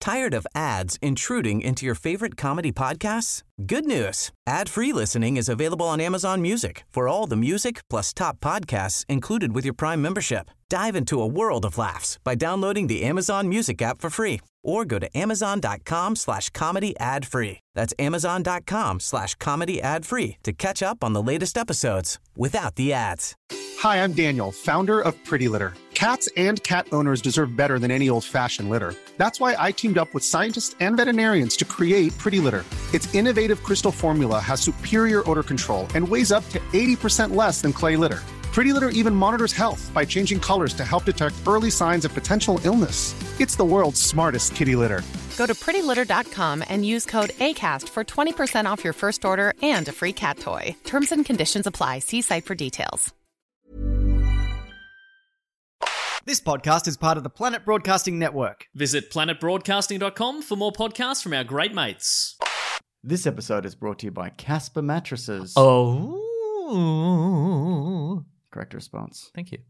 Tired of ads intruding into your favorite comedy podcasts? Good news. Ad-free listening is available on Amazon Music for all the music plus top podcasts included with your Prime membership. Dive into a world of laughs by downloading the Amazon Music app for free or go to amazon.com/comedy ad-free. That's amazon.com/comedy ad-free to catch up on the latest episodes without the ads. Hi, I'm Daniel, founder of Pretty Litter. Cats and cat owners deserve better than any old-fashioned litter. That's why I teamed up with scientists and veterinarians to create Pretty Litter. Its innovative crystal formula has superior odor control and weighs up to 80% less than clay litter. Pretty Litter even monitors health by changing colors to help detect early signs of potential illness. It's the world's smartest kitty litter. Go to prettylitter.com and use code ACAST for 20% off your first order and a free cat toy. Terms and conditions apply. See site for details. This podcast is part of the Planet Broadcasting Network. Visit planetbroadcasting.com for more podcasts from our great mates. This episode is brought to you by Casper Mattresses. Oh. Correct response. Thank you.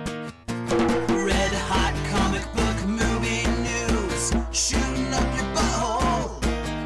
Red hot comic book movie news, shooting up your butthole.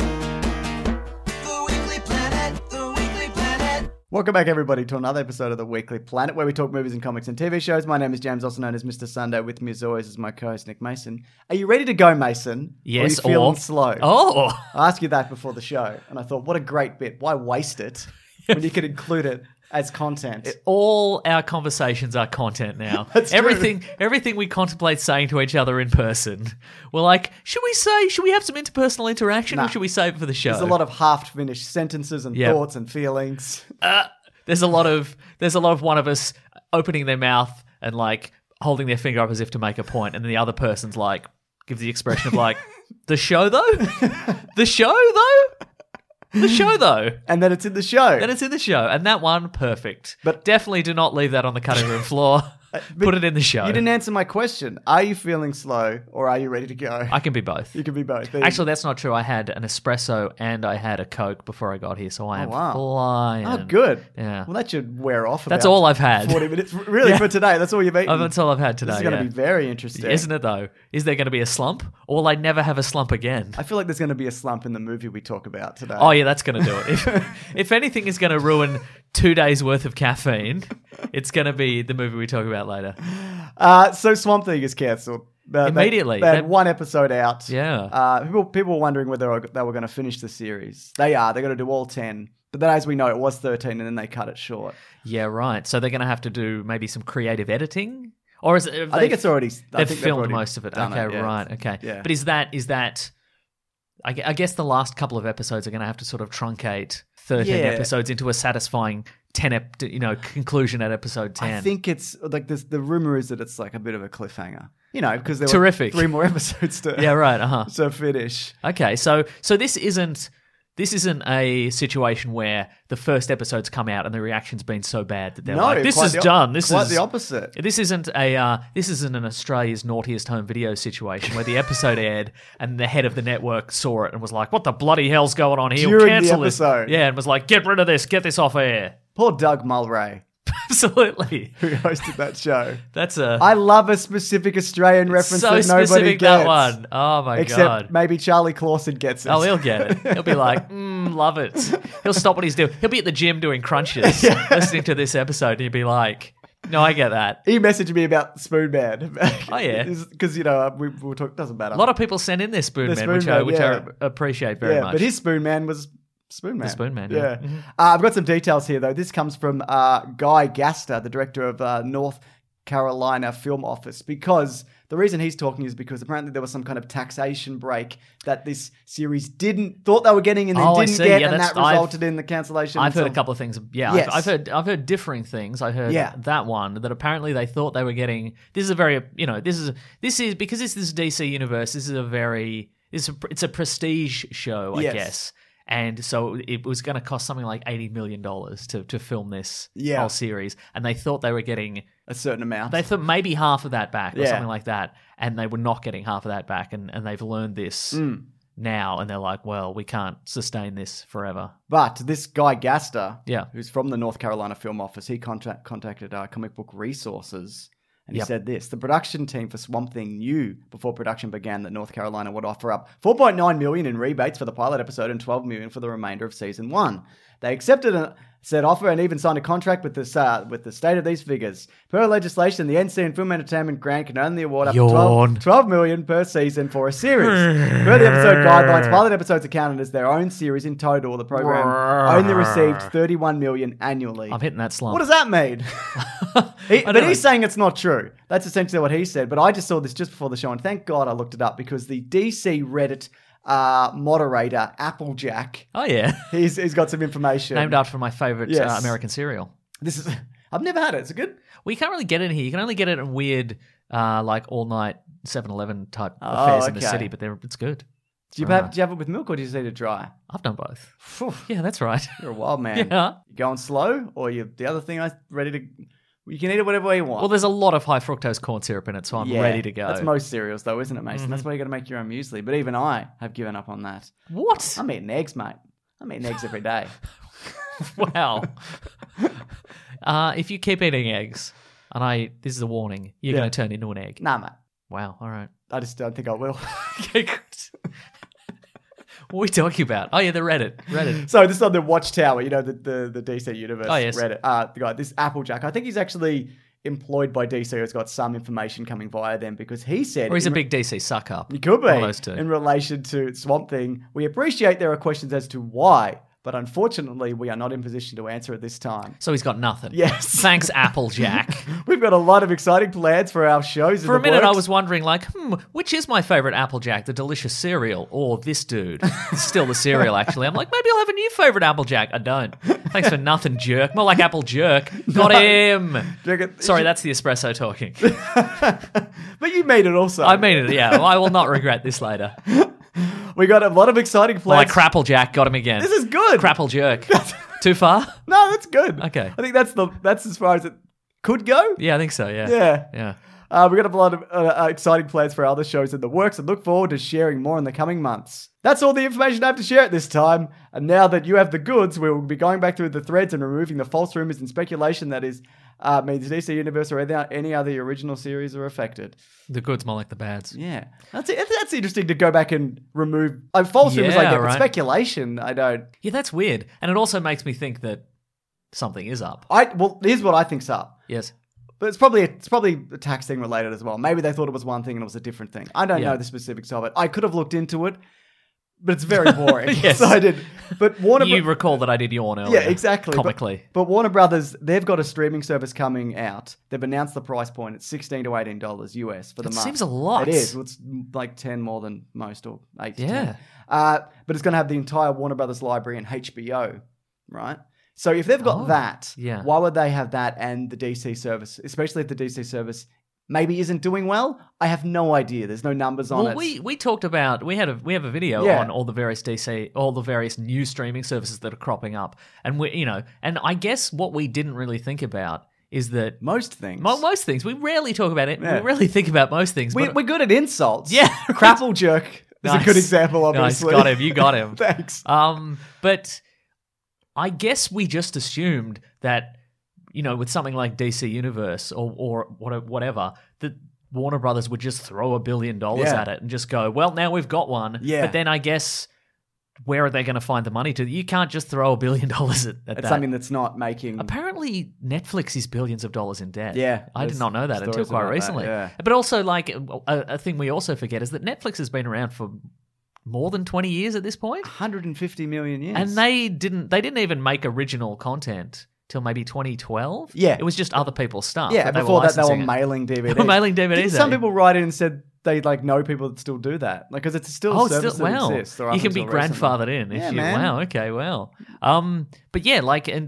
The Weekly Planet, the Weekly Planet. Welcome back, everybody, to another episode of the Weekly Planet, where we talk movies and comics and TV shows. My name is James, also known as Mr. Sunday. With me, as always, is my co-host, Nick Mason. Are you ready to go, Mason? Yes, or are you feeling slow? Oh. I asked you that before the show, and I thought, what a great bit. Why waste it when you could include it as content? All our conversations are content now. That's true. Everything we contemplate saying to each other in person. We're like, should we have some interpersonal interaction or should we save it for the show? There's a lot of half-finished sentences and thoughts and feelings. There's a lot of one of us opening their mouth and like holding their finger up as if to make a point, and then the other person's like gives the expression of like, the show though? The show though? The show, though. And then it's in the show. Then it's in the show. And that one, perfect. But definitely do not leave that on the cutting room floor. Put it in the show. You didn't answer my question. Are you feeling slow or are you ready to go? I can be both. You can be both. Actually, that's not true. I had an espresso and I had a Coke before I got here, so I am flying. Oh, good. Yeah. Well, that should wear off. That's all I've had. 40 minutes. Really, for today? That's all you've eaten? That's all I've had today. This is going to be very interesting. Isn't it, though? Is there going to be a slump? Or will I never have a slump again? I feel like there's going to be a slump in the movie we talk about today. Oh, yeah, that's going to do it. If anything is going to ruin 2 days' worth of caffeine, it's going to be the movie we talk about later. So Swamp Thing is cancelled. Immediately. They had one episode out. Yeah. People were wondering whether they were going to finish the series. They are. They're going to do all 10. But then, as we know, it was 13 and then they cut it short. Yeah, right. So they're going to have to do maybe some creative editing? Or is it... I think it's already... They've filmed most of it. Okay, yeah. right. Okay. Yeah. But is that... I guess the last couple of episodes are going to have to sort of truncate 13 episodes into a satisfying conclusion at episode 10. I think it's like the rumor is that it's like a bit of a cliffhanger, because there Terrific. were 3 more episodes to to finish. Okay, so this isn't a situation where the first episode's come out and the reaction's been so bad that they're like, this is done. This quite is the opposite. This isn't an Australia's naughtiest home video situation where the episode aired and the head of the network saw it and was like, what the bloody hell's going on here? During Cancel the episode. this. Yeah, and was like, get rid of this, get this off air. Poor Doug Mulray. Absolutely. Who hosted that show. I love a specific Australian reference so that nobody specific, gets. that one. Oh my Except God. maybe Charlie Clausen gets it. Oh, he'll get it. He'll be like, love it. He'll stop what he's doing. He'll be at the gym doing crunches, listening to this episode, and he'll be like, no, I get that. He messaged me about Spoon Man. Oh, yeah. Because, we were talking, doesn't matter. A lot of people send in their Spoon Man, which I appreciate very much. But his Spoon Man was Spoon Man. The Spoon Man, yeah. Mm-hmm. I've got some details here, though. This comes from Guy Gaster, the director of North Carolina Film Office, because the reason he's talking is because apparently there was some kind of taxation break that this series thought they were getting and then didn't get, and that resulted in the cancellation. I've heard a couple of things. Yeah, yes. I've heard differing things. I heard that one, that apparently they thought they were getting. This is a very, this is because it's this DC universe. This is a very, it's a prestige show, I guess. And so it was going to cost something like $80 million to film this whole series. And they thought they were getting a certain amount. They thought maybe half of that back or something like that. And they were not getting half of that back. And they've learned this now. And they're like, well, we can't sustain this forever. But this Guy Gaster, who's from the North Carolina Film Office, he contacted Comic Book Resources And he said this: the production team for Swamp Thing knew before production began that North Carolina would offer up $4.9 million in rebates for the pilot episode and $12 million for the remainder of season 1. They accepted said offer and even signed a contract with the state of these figures. Per legislation, the NC and Film Entertainment grant can only award up to $12 million per season for a series. Per the episode guidelines, pilot episodes are counted as their own series in total. The program only received $31 million annually. I'm hitting that slump. What does that mean? But he's saying it's not true. That's essentially what he said. But I just saw this just before the show, and thank God I looked it up because the DC Reddit moderator, Applejack. Oh, yeah. He's got some information. Named after my favorite American cereal. I've never had it. Is it good? Well, you can't really get it here. You can only get it in weird, like all-night 7-Eleven type affairs in the city, but it's good. Do you have it with milk or do you just eat it dry? I've done both. Yeah, that's right. You're a wild man. Yeah. You going slow or the other thing ready to... You can eat it whatever way you want. Well, there's a lot of high fructose corn syrup in it, so I'm ready to go. That's most cereals, though, isn't it, Mason? That's why you got to make your own muesli. But even I have given up on that. What? I'm eating eggs, mate. I'm eating eggs every day. Wow. If you keep eating eggs, and this is a warning, you're going to turn into an egg. Nah, mate. Wow. All right. I just don't think I will. Okay, good. What are we talking about? Oh, yeah, the Reddit. So this is on the Watchtower, the DC Universe Reddit. The guy, this Applejack, I think he's actually employed by DC, has got some information coming via them because he said... Or he's a big DC suck-up. He could be. One of those two. In relation to Swamp Thing. We appreciate there are questions as to why, but unfortunately, we are not in position to answer at this time. So he's got nothing. Yes. Thanks, Applejack. We've got a lot of exciting plans for our shows. For a minute, I was wondering, which is my favorite Applejack? The delicious cereal or this dude? It's still the cereal, actually. I'm like, maybe I'll have a new favorite Applejack. I don't. Thanks for nothing, jerk. More like Apple Jerk. Got him. Sorry, that's the espresso talking. But you made it also. I made it, yeah. Well, I will not regret this later. We got a lot of exciting plans. Like Crapplejack, got him again. This is good. Crapple Jerk. Too far? No, that's good. Okay. I think that's as far as it could go. Yeah, I think so, yeah. Yeah. We've got a lot of exciting plans for other shows in the works and look forward to sharing more in the coming months. That's all the information I have to share at this time. And now that you have the goods, we will be going back through the threads and removing the false rumors and speculation that means DC Universe or any other original series are affected. The goods more like the bads. Yeah. That's interesting to go back and remove. False rumors I get, but speculation I don't. Yeah, that's weird. And it also makes me think that something is up. Well, here's what I think's up. Yes. But it's probably a tax thing related as well. Maybe they thought it was one thing and it was a different thing. I don't know the specifics of it. I could have looked into it, but it's very boring. Yes. So I did. But Warner... You recall that I did yawn earlier. Yeah, exactly. Comically. But Warner Brothers, they've got a streaming service coming out. They've announced the price point. It's $16 to $18 US for the month. It seems a lot. It is. It's like 10 more than most, or 8 to 10. Yeah. But it's going to have the entire Warner Brothers library and HBO, right? So if they've got that, why would they have that and the DC service, especially if the DC service maybe isn't doing well? I have no idea. There's no numbers on it. We talked about, we have a video on all the various new streaming services that are cropping up. And and I guess what we didn't really think about is that most things, we rarely talk about it. Yeah. We rarely think about most things. We're good at insults. Yeah. Crapple Jerk is a good example, obviously. Nice. Got him. You got him. Thanks. But I guess we just assumed that, with something like DC Universe or whatever, that Warner Brothers would just throw $1 billion at it and just go, well, now we've got one. Yeah. But then I guess, where are they going to find the money to? You can't just throw $1 billion at that. It's something that's not making... Apparently, Netflix is billions of dollars in debt. Yeah. I did not know that until quite recently. But also, a thing we also forget is that Netflix has been around for more than 20 years at this point. 150 million years. And they didn't even make original content till maybe 2012. Yeah. It was just other people's stuff. Yeah, before that they were mailing DVDs. They were mailing DVDs. Some people write in and said they know people that still do that. Because it's still a service that exists. You can be grandfathered in. Wow, okay, well. But yeah,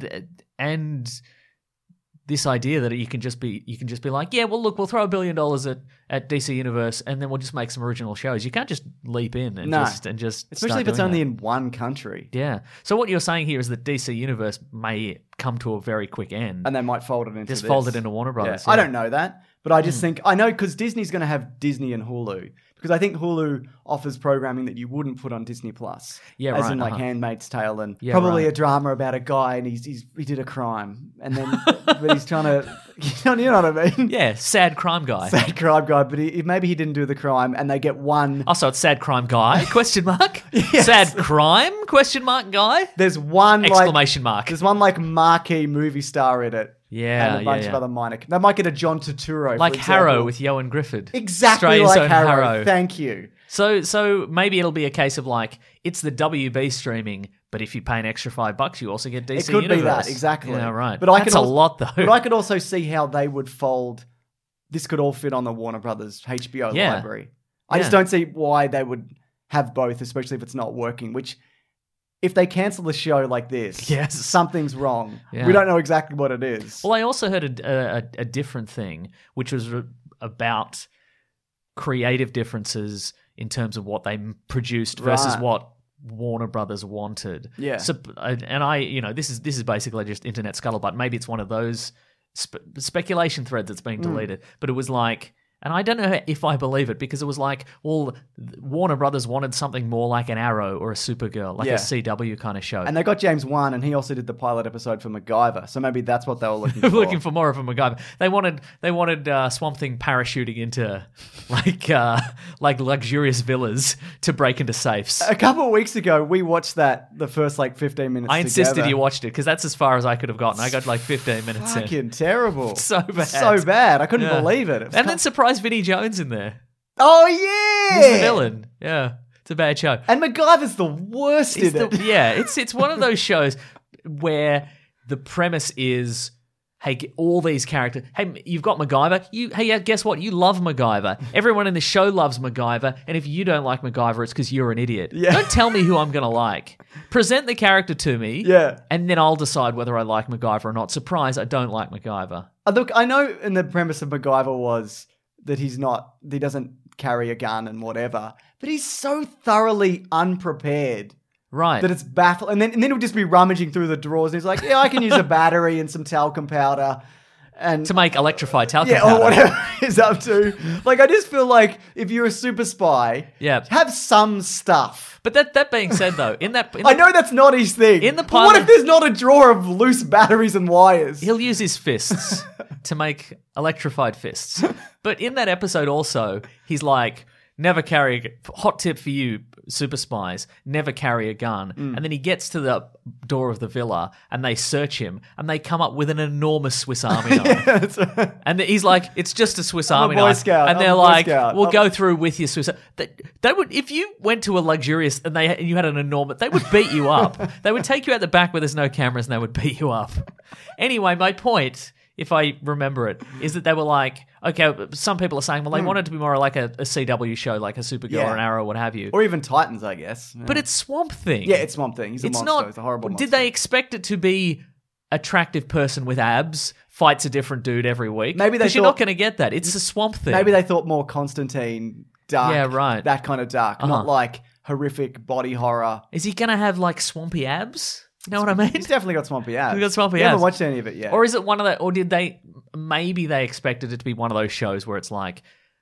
and this idea that you can just be like, yeah, well, look, we'll throw $1 billion at DC Universe and then we'll just make some original shows. You can't just leap in and just especially if it's only in one country. Yeah. So what you're saying here is that DC Universe may come to a very quick end, and they might fold it into fold it into Warner Brothers. Yeah. I don't know that, but I just think I know because Disney's going to have Disney and Hulu. Because I think Hulu offers programming that you wouldn't put on Disney Plus. Yeah, as right, in like uh-huh. Handmaid's Tale and Yeah, probably right. a drama about a guy and he did a crime and then but he's trying to you know what I mean? Yeah, sad crime guy. Sad crime guy, but maybe he didn't do the crime and they get one. Also, it's sad crime guy? Question mark. Yes. Sad crime? Question mark guy? There's one Exclamation mark. There's one like marquee movie star in it. Yeah, and a bunch of other minor. They might get a John Turturro, Like for example. Harrow with Yoan Griffith. Exactly Australia's like own Harrow. Thank you. So maybe it'll be a case of like it's the WB streaming, but if you pay an extra $5, you also get DC It could Universe. be that exactly. Yeah, right. But That's a lot though. But I could also see how they would fold. This could all fit on the Warner Brothers HBO Yeah. library. I just don't see why they would have both, especially if it's not working. Which, if they cancel the show like this, Yes. something's wrong. Yeah. We don't know exactly what it is. Well, I also heard a different thing, which was about creative differences in terms of what they produced versus Right. what Warner Brothers wanted. Yeah. So, and I, this is basically just internet scuttlebutt. Maybe it's one of those speculation threads that's being deleted. But it was like, and I don't know if I believe it because it was like, well, Warner Brothers wanted something more like an Arrow or a Supergirl, like a CW kind of show. And they got James Wan, and he also did the pilot episode for MacGyver. So maybe that's what they were looking for. Looking for more of a MacGyver. They wanted Swamp Thing parachuting into like luxurious villas to break into safes. A couple of weeks ago, we watched the first 15 minutes. I insisted together. you watched it because that's as far as I could have gotten. I got 15 minutes in. Fucking terrible. So bad. So bad. I couldn't Yeah. believe it. And then surprise Vinnie Jones in there. oh yeah, He's the villain. Yeah, it's a bad show. And MacGyver's the worst in it. Yeah, it's one of those shows where the premise is, hey, all these characters. Hey, you've got MacGyver. Hey, guess what? You love MacGyver. Everyone in the show loves MacGyver. And if you don't like MacGyver, it's because you're an idiot. Yeah. Don't tell me who I'm going to like. Present the character to me. Yeah. And then I'll decide whether I like MacGyver or not. Surprise, I don't like MacGyver. Look, I know in the premise of MacGyver was that he doesn't carry a gun and whatever, but he's so thoroughly unprepared Right. that it's baffling. And then he'll just be rummaging through the drawers and he's like, yeah, I can use a battery and some talcum powder. And to make electrified talcum yeah, powder. or whatever he's up to. Like, I just feel like if you're a super spy, Yeah. have some stuff. But that being said, though, I know that's not his thing. In the but what pilot- if there's not a drawer of loose batteries and wires? He'll use his fists to make electrified fists. But in that episode also, he's like, never carry hot tip for you, super spies, never carry a gun. And then he gets to the door of the villa and they search him and they come up with an enormous Swiss Army knife. That's right. And he's like, it's just a Swiss I'm a Army Boy knife. Scout. And I'm they're a Boy like, Scout. we'll go through with your Swiss. They would, if you went to a luxurious and you had an enormous, they would beat you up. They would take you out the back where there's no cameras and they would beat you up. Anyway, my point, if I remember it, is that they were like, okay, some people are saying, well, they wanted to be more like a CW show, like a Supergirl or an Arrow, what have you. Or even Titans, I guess. Yeah. But it's Swamp Thing. Yeah, it's Swamp Thing. He's a It's monster. not. He's a horrible monster. Did they expect it to be attractive person with abs fights a different dude every week? Maybe they because you're not thought- going to get that. It's a Swamp Thing. Maybe they thought more Constantine, dark. Yeah, right. That kind of dark. Uh-huh. Not like horrific body horror. Is he going to have like swampy abs? You know what I mean? He's definitely got swampy abs. He's got swampy You abs. haven't watched any of it yet. Or is it one of the? Or did they? Maybe they expected it to be one of those shows where it's like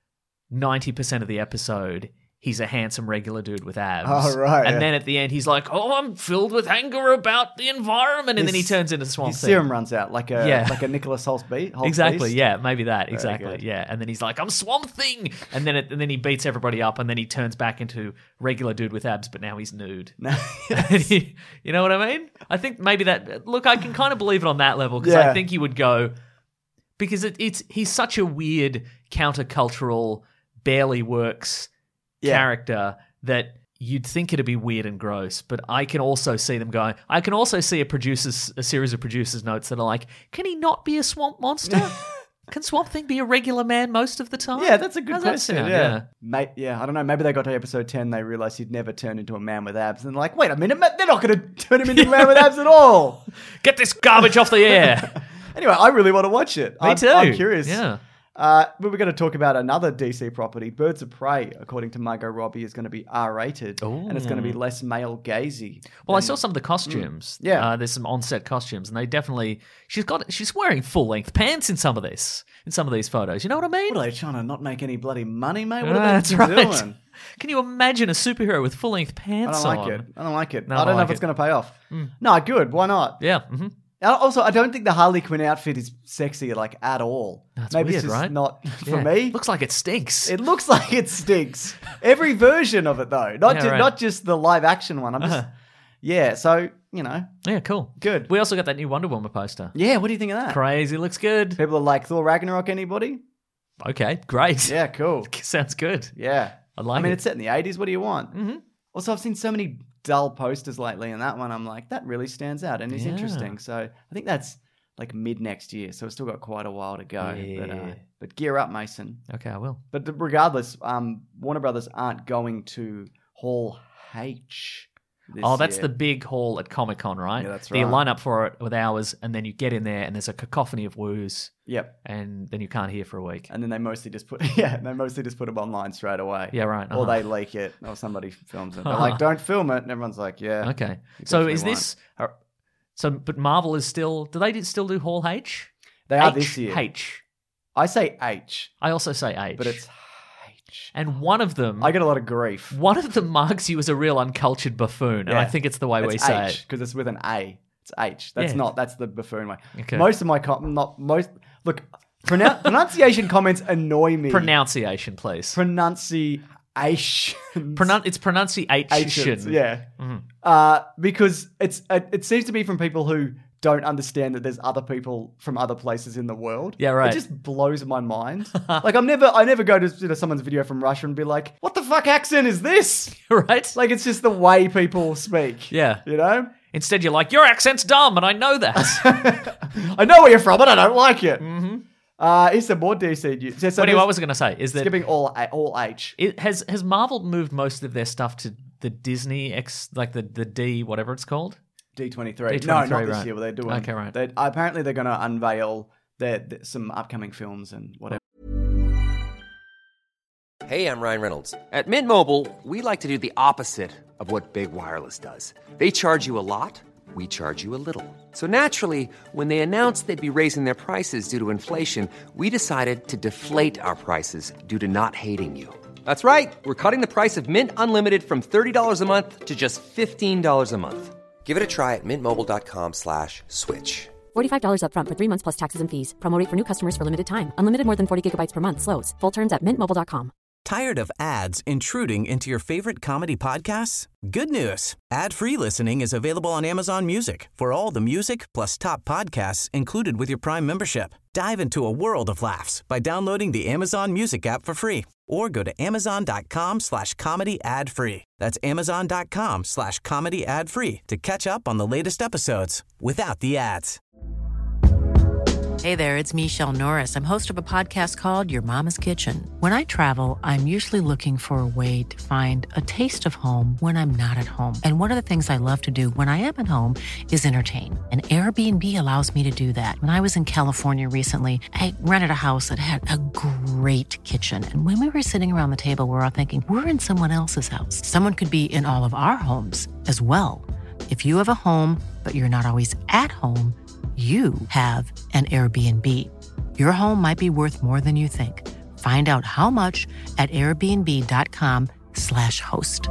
90% of the episode, he's a handsome regular dude with abs. Oh, right, And yeah. then at the end, he's like, "Oh, I'm filled with anger about the environment," and then he His- turns into Swamp His Thing. serum runs out like a Yeah. like a Nicholas Holt beast. Exactly. Yeah, maybe that. Exactly. good. Yeah, and then he's like, "I'm Swamp Thing," and then he beats everybody up, and then he turns back into regular dude with abs, but now he's nude. You know what I mean? I think maybe that. Look, I can kind of believe it on that level because I Yeah. think he would go because he's such a weird countercultural, barely works character that you'd think it'd be weird and gross, but I can also see them going. I can also see a series of producers' notes that are like, "Can he not be a swamp monster? Can Swamp Thing be a regular man most of the time?" Yeah, that's a good How's that question. sound? Yeah. I don't know. Maybe they got to episode 10, they realized he'd never turn into a man with abs. And they're like, wait a minute, they're not going to turn him into a man with abs at all. Get this garbage off the air. Anyway, I really want to watch it. Me too. I'm curious. Yeah. But we're going to talk about another DC property. Birds of Prey, according to Margot Robbie, is going to be R-rated. And it's going to be less male-gazy. Well, I saw some of the costumes. Yeah. There's some on-set costumes, and they definitely... She's wearing full-length pants in some of these photos. You know what I mean? What are they trying to not make any bloody money, mate? What That's are they right. doing? Can you imagine a superhero with full-length pants on? I don't like it. No, I don't know if like it's going to pay off. No, good. Why not? Yeah. Mm-hmm. Also, I don't think the Harley Quinn outfit is sexy, like, at all. That's Maybe weird, it's just right? not for me. Looks like it stinks. It looks like it stinks. Every version of it, though. Not just the live-action one. I'm just... Yeah, so, you know. Yeah, cool. Good. We also got that new Wonder Woman poster. Yeah, what do you think of that? Crazy, looks good. People are like, Thor Ragnarok, anybody? Okay, great. Yeah, cool. Sounds good. Yeah. I like it. It's set in the 80s. What do you want? Mm-hmm. Also, I've seen so many dull posters lately, and that one I'm like, that really stands out and is interesting. So I think that's like mid next year. So we've still got quite a while to go. Yeah. But gear up, Mason. Okay, I will. But regardless, Warner Brothers aren't going to Hall H. That's the big hall at Comic-Con, right? Yeah, that's right. You line up for it with hours, and then you get in there, and there's a cacophony of woos. Yep. And then you can't hear for a week. And then they mostly just put them online straight away. Yeah, right. Or they leak it, or somebody films it. They're like, don't film it, and everyone's like, yeah. Okay. So is this... but Marvel is still... Do they still do Hall H? They are this year. H. I say H. I also say H. But it's H. And one of them... I get a lot of grief. One of them marks you as a real uncultured buffoon, and I think it's the way we say it. Because it's with an A. It's H. That's the buffoon way. Okay. Most of my... Look, pronunciation comments annoy me. Pronunciation, please. Pronunciation. It's pronunciation. Yeah. Because it seems to be from people who don't understand that there's other people from other places in the world. Yeah, right. It just blows my mind. Like I never go to someone's video from Russia and be like, what the fuck accent is this? Right? Like it's just the way people speak. Yeah. You know? Instead you're like, your accent's dumb and I know that. I know where you're from, but I don't like it. Mm-hmm. Here's some more DC news. So anyway, what was I going to say is that... Skipping all H. Has Marvel moved most of their stuff to the Disney like the D, whatever it's called? D23. No, not this right. year. But they're doing. Okay, right. Apparently, they're going to unveil some upcoming films and whatever. Hey, I'm Ryan Reynolds. At Mint Mobile, we like to do the opposite of what Big Wireless does. They charge you a lot. We charge you a little. So naturally, when they announced they'd be raising their prices due to inflation, we decided to deflate our prices due to not hating you. That's right. We're cutting the price of Mint Unlimited from $30 a month to just $15 a month. Give it a try at mintmobile.com/switch. $45 up front for 3 months plus taxes and fees. Promo rate for new customers for limited time. Unlimited more than 40 gigabytes per month. Slows full terms at mintmobile.com. Tired of ads intruding into your favorite comedy podcasts? Good news. Ad-free listening is available on Amazon Music for all the music plus top podcasts included with your Prime membership. Dive into a world of laughs by downloading the Amazon Music app for free or go to amazon.com/comedy ad-free. That's amazon.com/comedy ad-free to catch up on the latest episodes without the ads. Hey there, it's Michelle Norris. I'm host of a podcast called Your Mama's Kitchen. When I travel, I'm usually looking for a way to find a taste of home when I'm not at home. And one of the things I love to do when I am at home is entertain. And Airbnb allows me to do that. When I was in California recently, I rented a house that had a great kitchen. And when we were sitting around the table, we're all thinking, we're in someone else's house. Someone could be in all of our homes as well. If you have a home, but you're not always at home, you have an Airbnb. Your home might be worth more than you think. Find out how much at airbnb.com/host.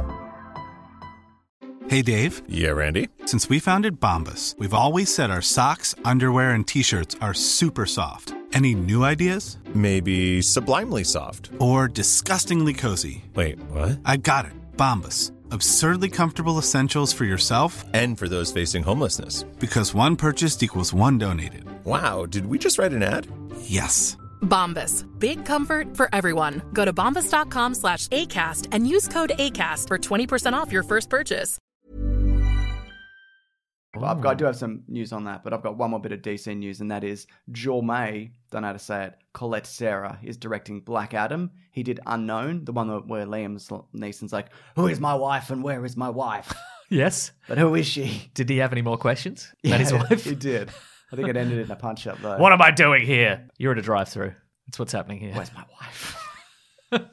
Hey, Dave. Yeah, Randy. Since we founded Bombas, we've always said our socks, underwear, and T-shirts are super soft. Any new ideas? Maybe sublimely soft. Or disgustingly cozy. Wait, what? I got it. Bombas. Absurdly comfortable essentials for yourself and for those facing homelessness. Because one purchased equals one donated. Wow, did we just write an ad? Yes. Bombas. Big comfort for everyone. Go to bombas.com/ACAST and use code ACAST for 20% off your first purchase. I do have some news on that, but I've got one more bit of DC news, and that is Jormae, don't know how to say it, Colette Serra is directing Black Adam. He did Unknown, the one where Liam Neeson's like, who is my wife and where is my wife? Yes. But who is she? Did he have any more questions about his wife? He did. I think it ended in a punch-up, though. What am I doing here? You're at a drive-thru. That's what's happening here. Where's my wife?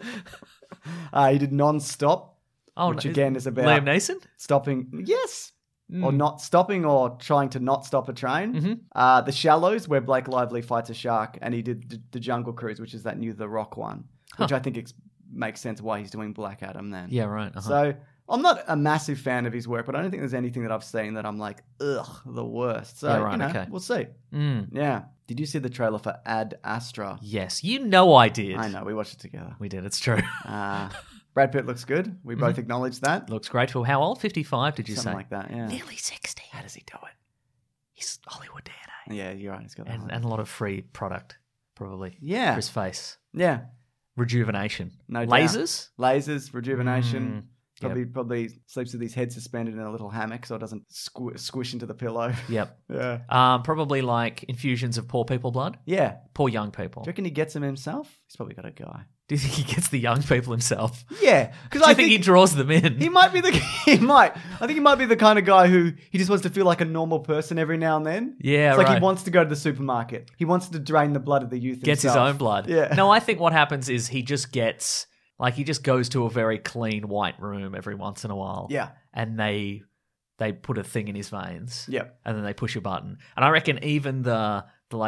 He did Non-Stop, which again is about Liam Neeson stopping. Yes. Or not stopping, or trying to not stop a train. The Shallows, where Blake Lively fights a shark, and he did the Jungle Cruise, which is that new The Rock one, which I think makes sense why he's doing Black Adam then. Yeah, right. So I'm not a massive fan of his work, but I don't think there's anything that I've seen that I'm like, ugh, the worst. So, okay. We'll see. Yeah. Did you see the trailer for Ad Astra? Yes, you know I did. I know, we watched it together. We did, it's true. Brad Pitt looks good. We both acknowledge that. Looks great. For how old? 55, did you Something say? like that, yeah. Nearly 60. How does he do it? He's Hollywood DNA. Yeah, you're right. He's got that. And a lot of free product, probably. Yeah. For his face. Yeah. Rejuvenation. No Lasers? Doubt. Lasers, rejuvenation. Probably sleeps with his head suspended in a little hammock so it doesn't squish into the pillow. Yep. Yeah. Probably like infusions of poor people blood. Yeah. Poor young people. Do you reckon he gets them himself? He's probably got a guy. Do you think he gets the young people himself? Yeah. Because I think he draws them in. He might be he might. I think he might be the kind of guy who he just wants to feel like a normal person every now and then. Yeah, it's like he wants to go to the supermarket. He wants to drain the blood of the youth Gets himself. his own blood. Yeah. No, I think what happens is he just gets... Like, he just goes to a very clean white room every once in a while. Yeah. And they put a thing in his veins. Yeah. And then they push a button. And I reckon even the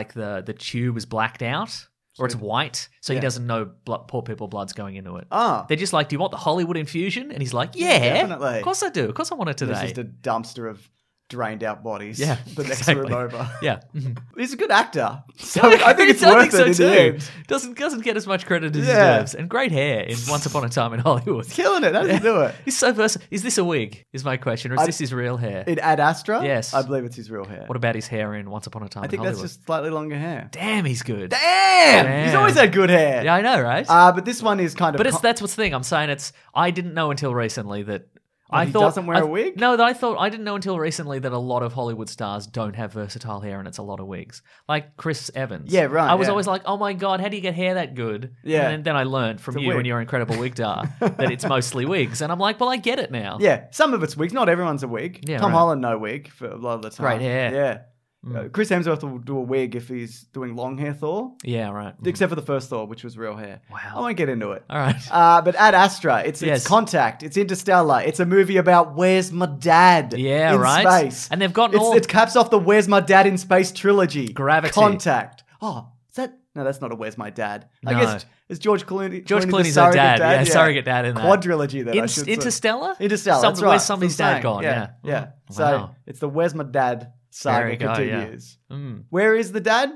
tube is blacked out. Or it's white, so he doesn't know poor people blood's going into it. Oh. They're just like, do you want the Hollywood infusion? And he's like, yeah, definitely. Of course I do. Of course I want it today. It's just a dumpster of drained out bodies. Yeah, the next exactly. room over. Yeah. He's a good actor. So I think it's worth it in the end. Doesn't get as much credit as he deserves. And great hair in Once Upon a Time in Hollywood. He's killing it. How does he do it? He's so versatile. Is this a wig, is my question, or is this his real hair? In Ad Astra? Yes. I believe it's his real hair. What about his hair in Once Upon a Time in Hollywood? I think that's just slightly longer hair. Damn, he's good. Damn! He's always had good hair. Yeah, I know, right? But this one is kind of... But that's what's the thing. I'm saying I didn't know until recently that... He doesn't wear a wig? No, I didn't know until recently that a lot of Hollywood stars don't have versatile hair and it's a lot of wigs. Like Chris Evans. Yeah, right. I was always like, oh my God, how do you get hair that good? Yeah. And then I learned from you and your incredible wigdar that it's mostly wigs. And I'm like, well, I get it now. Yeah, some of it's wigs. Not everyone's a wig. Yeah, Tom right. Holland, no wig for a lot of the time. Great hair. Yeah. Chris Hemsworth will do a wig if he's doing long hair Thor. Yeah, right. Except for the first Thor, which was real hair. Wow. I won't get into it. All right. But Ad Astra, it's Contact, it's Interstellar, it's a movie about Where's My Dad Yeah, in right. space. And they've gotten It caps off the Where's My Dad in Space trilogy. Gravity. Contact. Oh, is that... No, that's not a Where's My Dad. I No. guess it's George Clooney. George the Clooney's surrogate her dad. Yeah, surrogate dad in that. Quadrilogy then, I should say. Interstellar? Interstellar, that's right. Where's somebody's That's what I'm dad gone? saying. Yeah. Yeah. Oh, So wow. it's the Where's My Dad saga There you go, continues. yeah. Where is the dad?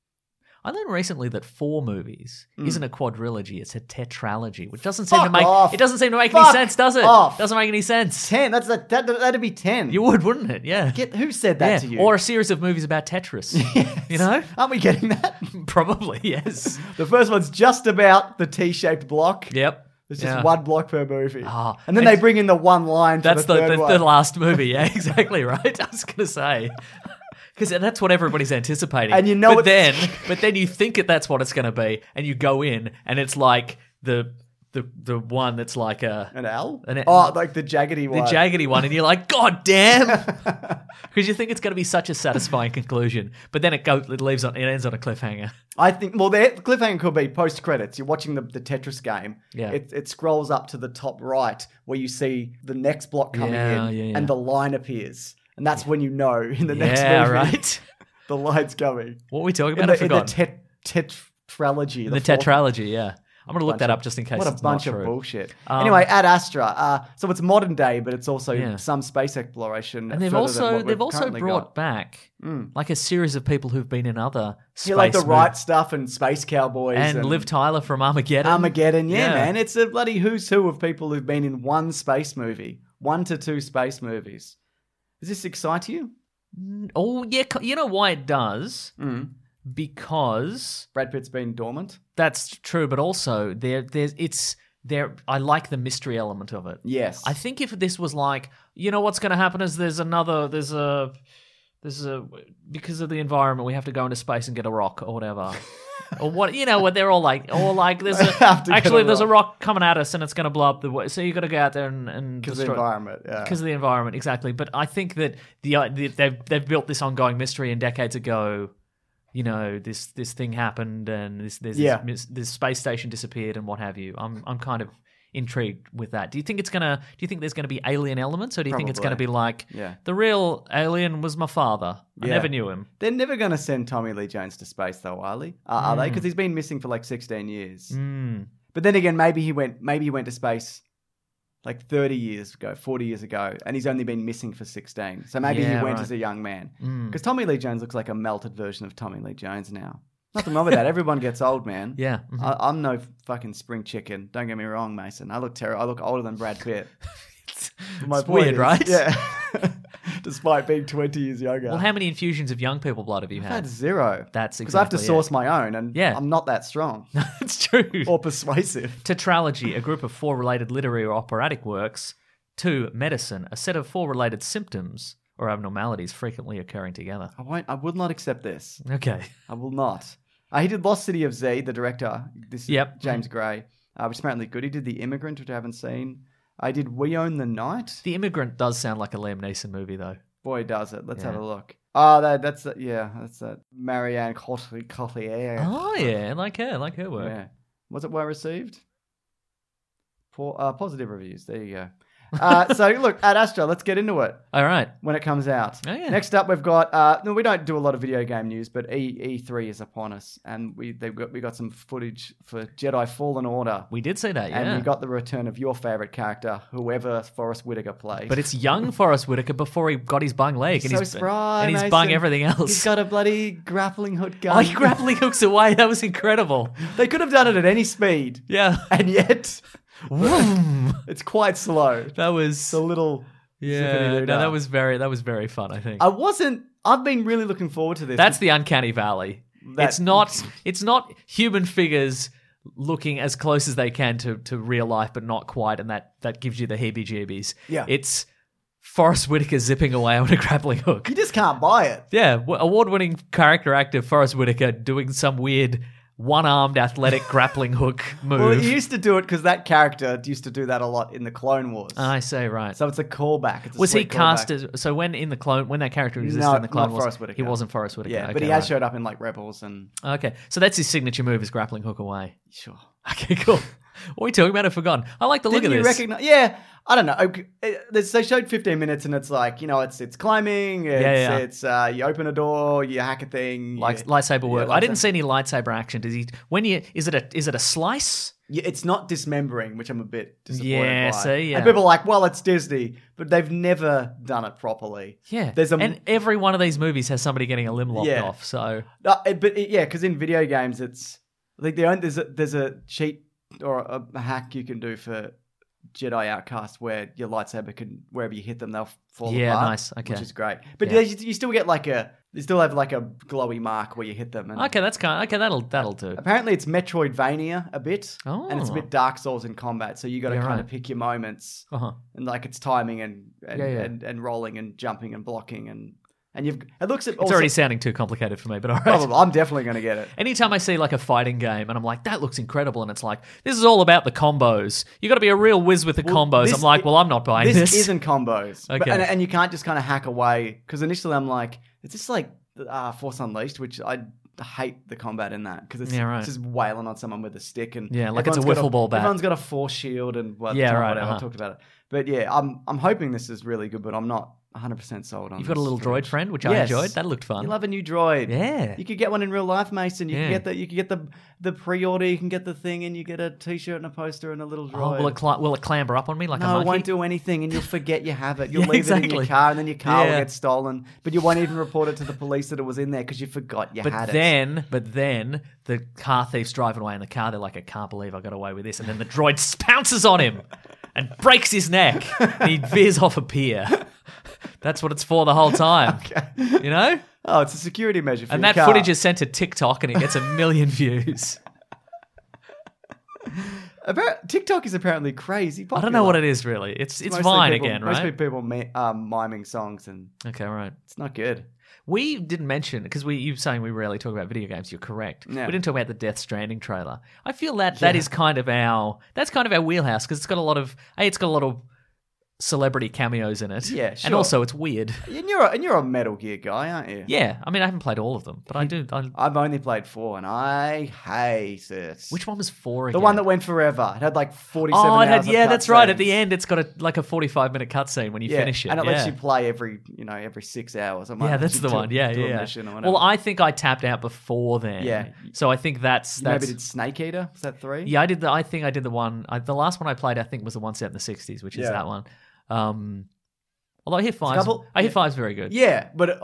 I learned recently that 4 movies isn't a quadrilogy; it's a tetralogy, which doesn't seem to make off. it doesn't seem to make any sense, does it? Off. Doesn't make any sense. 10. That'd be 10. You would, wouldn't it? Yeah. Who said that to you? Or a series of movies about Tetris. You know? Aren't we getting that? Probably, yes. The first one's just about the T-shaped block. Yep. There's just one block per movie. Ah, and then they bring in the one line for That's the third one. the last movie. Yeah, exactly right. I was going to say. Because that's what everybody's anticipating. And you know but then you think that's what it's going to be, and you go in, and it's like the one that's like an L? Like the jaggedy one. The jaggedy one, and you're like, God damn! Because you think it's going to be such a satisfying conclusion, but then it ends on a cliffhanger. I think, well, the cliffhanger could be post-credits. You're watching the Tetris game. Yeah. It scrolls up to the top right where you see the next block coming in and the line appears. And that's when you know in the next movie right. the line's coming. What were we talking about? I forgot. In the tetralogy. The tetralogy, yeah. I'm going to look that up just in case it's not true. What a bunch of bullshit. Anyway, Ad Astra. So it's modern day, but it's also some space exploration. And they've also brought back like a series of people who've been in other space like the Right Stuff and Space Cowboys. And Liv Tyler from Armageddon. Armageddon, yeah, man. It's a bloody who's who of people who've been in one space movie. 1 to 2 space movies. Does this excite you? Oh, yeah. You know why it does? Because Brad Pitt's been dormant. That's true, but also I like the mystery element of it. Yes. I think if this was like, you know, what's going to happen is there's a because of the environment we have to go into space and get a rock or whatever. Or what, you know, what they're all like, or like there's a rock coming at us and it's going to blow up the way. So you got to go out there and because of the environment, yeah. Because of the environment, exactly. But I think that they've built this ongoing mystery, and decades ago, you know, this thing happened and this space station disappeared and what have you. I'm kind of intrigued with that. Do you think there's gonna be alien elements, or do you think it's gonna be like the real alien was my father? I never knew him. They're never gonna send Tommy Lee Jones to space though, are they? Because he's been missing for like 16 years. But then again, maybe he went to space like 30 years ago, 40 years ago, and he's only been missing for 16. So maybe he went as a young man. Because Tommy Lee Jones looks like a melted version of Tommy Lee Jones now. Nothing wrong with that. Everyone gets old, man. Yeah. I'm no fucking spring chicken. Don't get me wrong, Mason. I look terrible. I look older than Brad Pitt. It's weird, right? Yeah. Despite being 20 years younger. Well, how many infusions of young people blood have you had? I've had 0. That's exactly because I have to source my own, and I'm not that strong. That's true. Or persuasive. Tetralogy, a group of 4 related literary or operatic works. 2, medicine, a set of 4 related symptoms or abnormalities frequently occurring together. I will not accept this. Okay. I will not. He did Lost City of Z, the director. This is James Gray, which is apparently good. He did The Immigrant, which I haven't seen. I did We Own the Night. The Immigrant does sound like a Liam Neeson movie, though. Boy, does it. Let's have a look. Oh, that's that Marianne Cotillard. Oh, yeah. I like her work. Yeah. Was it well received? Positive reviews. There you go. So look, at Astra, let's get into it. All right. When it comes out. Oh, yeah. Next up, we've got, we don't do a lot of video game news, but E3 is upon us, and we got some footage for Jedi Fallen Order. We did see that, yeah. And we got the return of your favourite character, whoever Forrest Whitaker played. But it's young Forrest Whitaker before he got his bung leg. He's spry, and he's bung everything else. He's got a bloody grappling hook gun. He grappling hooks away. That was incredible. They could have done it at any speed. Yeah. And yet... it's quite slow. That was a little. Yeah, no, that was very fun. I think I've been really looking forward to this. That's the uncanny valley. It's not human figures looking as close as they can to real life, but not quite, and that gives you the heebie-jeebies. Yeah, it's Forrest Whitaker zipping away on a grappling hook. You just can't buy it. Yeah, award-winning character actor Forrest Whitaker doing some weird one-armed athletic grappling hook move. Well, he used to do it because that character used to do that a lot in the Clone Wars. I say, right. So it's a callback. Was he cast as... So when that character existed in the Clone Wars, Forrest Whitaker. He wasn't Forrest Whitaker. Yeah, okay, but he has showed up in like Rebels and... Okay, so that's his signature move is grappling hook away. Sure. Okay, cool. What are we talking about? I've forgotten. I like the look of this. Didn't you recognize... Yeah, I don't know. They showed 15 minutes and it's like, it's climbing, it's you open a door, you hack a thing. Lightsaber work. I didn't see any lightsaber action. Is it a slice? Yeah, it's not dismembering, which I'm a bit disappointed by. See, And people are like, well, it's Disney, but they've never done it properly. Yeah, and every one of these movies has somebody getting a limb lopped off. So, because in video games, it's like there's a cheat or a hack you can do for Jedi Outcast where your lightsaber can, wherever you hit them, they'll fall apart. Yeah, nice. Okay. Which is great. But you still get you still have like a glowy mark where you hit them. And okay, that'll do. Apparently it's Metroidvania a bit. Oh. And it's a bit Dark Souls in combat. So you got to kind of pick your moments. Uh-huh. And like it's timing and rolling and jumping and blocking and it's already sounding too complicated for me, but all right. Probably, I'm definitely going to get it. Anytime I see like a fighting game and I'm like, that looks incredible, and it's like, this is all about the combos. You got to be a real whiz with the combos. I'm like, I'm not buying this. This isn't combos. Okay. And you can't just kind of hack away, because initially I'm like, is this like Force Unleashed, which I hate the combat in that, because it's just wailing on someone with a stick and like it's a wiffle ball bat. Everyone's got a force shield and I talked about it. But yeah, I'm hoping this is really good, but I'm not 100% sold on. You've got a little droid friend, which I enjoyed. That looked fun. You love a new droid. Yeah. You could get one in real life, Mason. You can get the pre-order. You can get the thing, and you get a T-shirt and a poster and a little droid. Oh, will it clamber up on me like a monkey? No, it won't do anything, and you'll forget you have it. You'll leave it in your car, and then your car will get stolen. But you won't even report it to the police that it was in there because you forgot you had it. But then the car thief's driving away in the car. They're like, I can't believe I got away with this. And then the droid pounces on him and breaks his neck. And he veers off a pier. That's what it's for the whole time. Okay. You know? Oh, it's a security measure for and your that footage is sent to TikTok and it gets 1 million views. TikTok is apparently crazy popular. I don't know what it is really. It's Vine again, right? Most people miming songs and... Okay, right. It's not good. We didn't mention, because you were saying we rarely talk about video games, you're correct. Yeah. We didn't talk about the Death Stranding trailer. I feel that is kind of our wheelhouse, because it's got a lot of celebrity cameos in it. Yeah, sure. And also, it's weird. And you're a Metal Gear guy, aren't you? Yeah, I mean, I haven't played all of them, but I do. I've only played 4, and I hate it. Which one was 4 The again? one that went forever. It had like 47 Oh, it had, hours of yeah, that's right. At cutscenes. the end, it's got a 45-minute cutscene when you finish it. And it lets you play every 6 hours. It might Yeah, let that's you the do- one. Yeah, do a yeah. mission or whatever. Well, I think I tapped out before then. Yeah. So I think that's You maybe did Snake Eater? Was that 3? Yeah, I think I did the one. The last one I played, I think, was the one set in the 60s, which is that one. Although I hear 5's very good. Yeah, but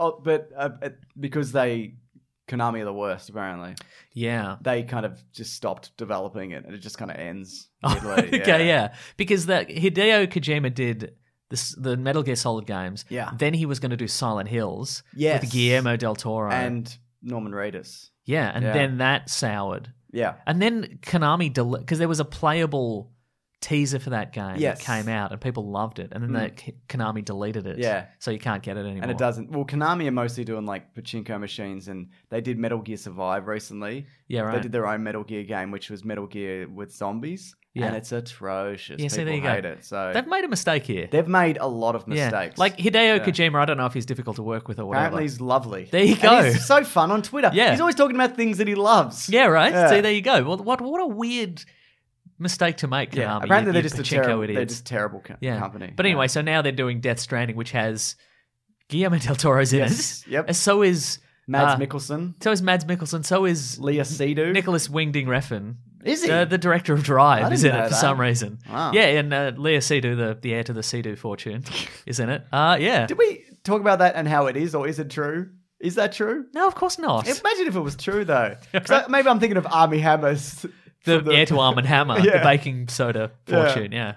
because Konami are the worst, apparently. Yeah. They kind of just stopped developing it, and it just kind of ends. Okay, yeah. Because Hideo Kojima did the Metal Gear Solid games. Yeah. Then he was going to do Silent Hills Yes. with Guillermo del Toro. And Norman Reedus. Yeah, and then that soured. Yeah. And then Konami, because there was a playable teaser for that game Yes. that came out and people loved it. And then Konami deleted it. Yeah. So you can't get it anymore. And it doesn't. Well, Konami are mostly doing like pachinko machines, and they did Metal Gear Survive recently. Yeah, right. They did their own Metal Gear game, which was Metal Gear with zombies. Yeah. And it's atrocious. Yeah, People see, there you hate go. it. So They've made a mistake here. they've made a lot of Yeah. mistakes. Like Hideo Kojima, I don't know if he's difficult to work with or whatever. Apparently he's lovely. There you And go. he's so fun on Twitter. Yeah. He's always talking about things that he loves. Yeah, right. Yeah. See, there you go. Well, what a weird mistake to make, Konami. Yeah. Apparently you they're just a pachinko terrible. idiots. They're just terrible company. But anyway, so now they're doing Death Stranding, which has Guillermo del Toro's in Yes. it. Yep. And so is Mads Mikkelsen. So is Mads Mikkelsen. So is Leah Seydoux. Nicholas Wingding Refn. Is he? The director of Drive I is didn't in it know for that. some reason. Wow. Yeah, and Leah Seydoux, the heir to the Seydoux fortune, is in it. Yeah. Did we talk about that and how it is, or is it true? Is that true? No, of course not. Imagine if it was true, though. 'Cause maybe I'm thinking of Armie Hammer's. The heir to Arm & Hammer, the Yeah. baking soda fortune. Yeah.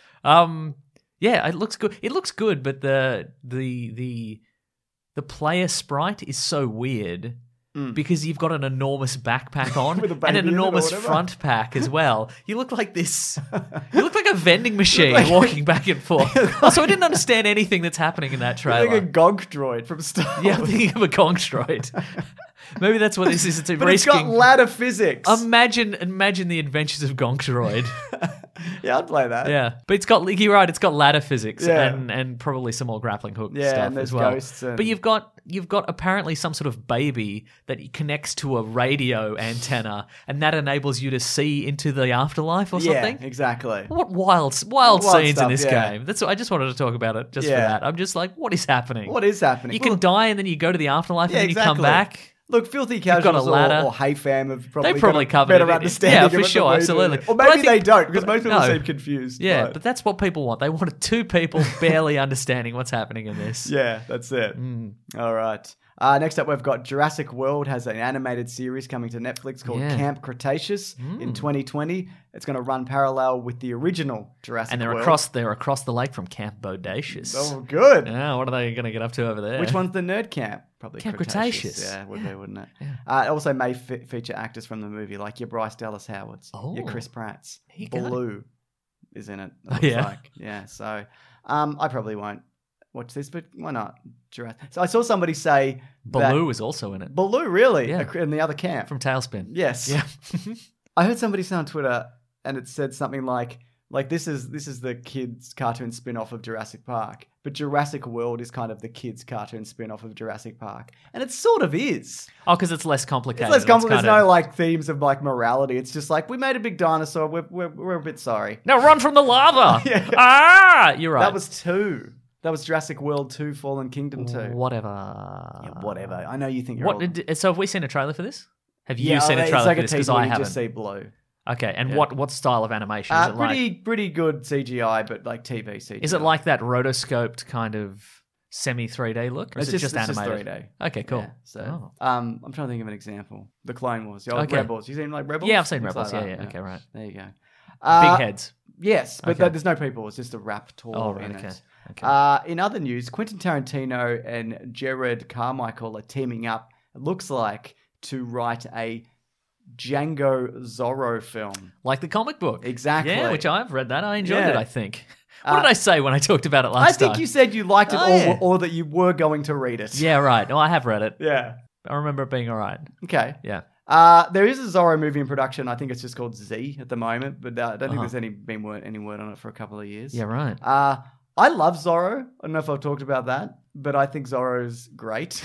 Yeah, it looks good. It looks good, but the player sprite is so weird. Because you've got an enormous backpack on With a baby and in an it or enormous whatever. front pack as well. You look like this. You look like a vending machine walking back and forth. Also, I didn't understand anything that's happening in that trailer. Like a Gog droid from Star Wars. Yeah, I'm thinking of a Gong droid. Maybe that's what this is. It's a But it's got risking. ladder physics. Imagine the adventures of Gong droid. Yeah, I'd play that. Yeah, but you're right. It's got ladder physics Yeah. and probably some more grappling hook Yeah, stuff and there's as well. ghosts and- But you've got apparently some sort of baby that connects to a radio antenna, and that enables you to see into the afterlife or something. Yeah, exactly. What wild scenes stuff, in this yeah. game. That's I just wanted to talk about it just for Yeah. that. I'm just like, what is happening? What is happening? You can Look- die and then you go to the afterlife Yeah, and then you come exactly. back. Look, Filthy got a Casuals ladder. or Hey Fam have probably, They probably got a covered better it in it. understanding Yeah, of for it than sure, we do. absolutely. Or But I maybe they think- don't, because most people no. seem confused. Yeah, but that's what people want. They want two people barely understanding what's happening in this. Yeah, that's it. All right. Next up, we've got Jurassic World has an animated series coming to Netflix called Yeah. Camp Cretaceous in 2020. It's going to run parallel with the original Jurassic And World. they're across the lake from Camp Bodacious. Oh, good. Yeah, what are they going to get up to over there? Which one's the nerd camp? Probably Camp Cretaceous. Cretaceous. Yeah, would be, wouldn't it? It also may feature actors from the movie, like your Bryce Dallas Howards, your Chris Pratts. you go. Baloo is in it. Oh, looks yeah? like. Yeah, so I probably won't watch this, but why not? Jurassic. So I saw somebody say Baloo is also in it. Baloo, really? Yeah. In the other camp. From Tailspin. Yes. Yeah. I heard somebody say on Twitter, and it said something like this is the kids' cartoon spin-off of Jurassic Park, but Jurassic World is kind of the kids' cartoon spin-off of Jurassic Park, and it sort of is. Oh, because it's less complicated. It's less complicated. There's kind no like themes of like morality. It's just like we made a big dinosaur. We're a bit sorry. Now run from the lava! Yeah. Ah! You're right. That was 2. That was Jurassic World 2, Fallen Kingdom 2. Whatever. Yeah, whatever. I know you think you're So have we seen a trailer for this? Have you yeah, seen a it's trailer like for a this? Because teaser where I you haven't. just see blue. Okay, and Yeah. what style of animation is it like? Pretty good CGI, but like TV CGI. Is it like that rotoscoped kind of semi 3D look, or is it just animated? 3D. Okay, cool. Yeah, so, Oh. I'm trying to think of an example. The Clone Wars, the old Okay. Rebels. You seen like Rebels? Yeah, I've seen Things Rebels. like Yeah, that. Okay, right. There you go. Big heads. Yes, but Okay. there's no people. It's just a raptor Oh, right, in okay. it. Okay. In other news, Quentin Tarantino and Jared Carmichael are teaming up, it looks like, to write a Django Zorro film. Like the comic book. Exactly. Yeah, which I've read that. I enjoyed Yeah. it, I think. What did I say when I talked about it last I time? think you said you liked it Oh, yeah. or that you were going to read it. Yeah, right. No, I have read it. Yeah. I remember it being all right. Okay. Yeah. There is a Zorro movie in production. I think it's just called Z at the moment, but I don't think there's been any word on it for a couple of years. Yeah, right. I love Zorro. I don't know if I've talked about that, but I think Zorro's great.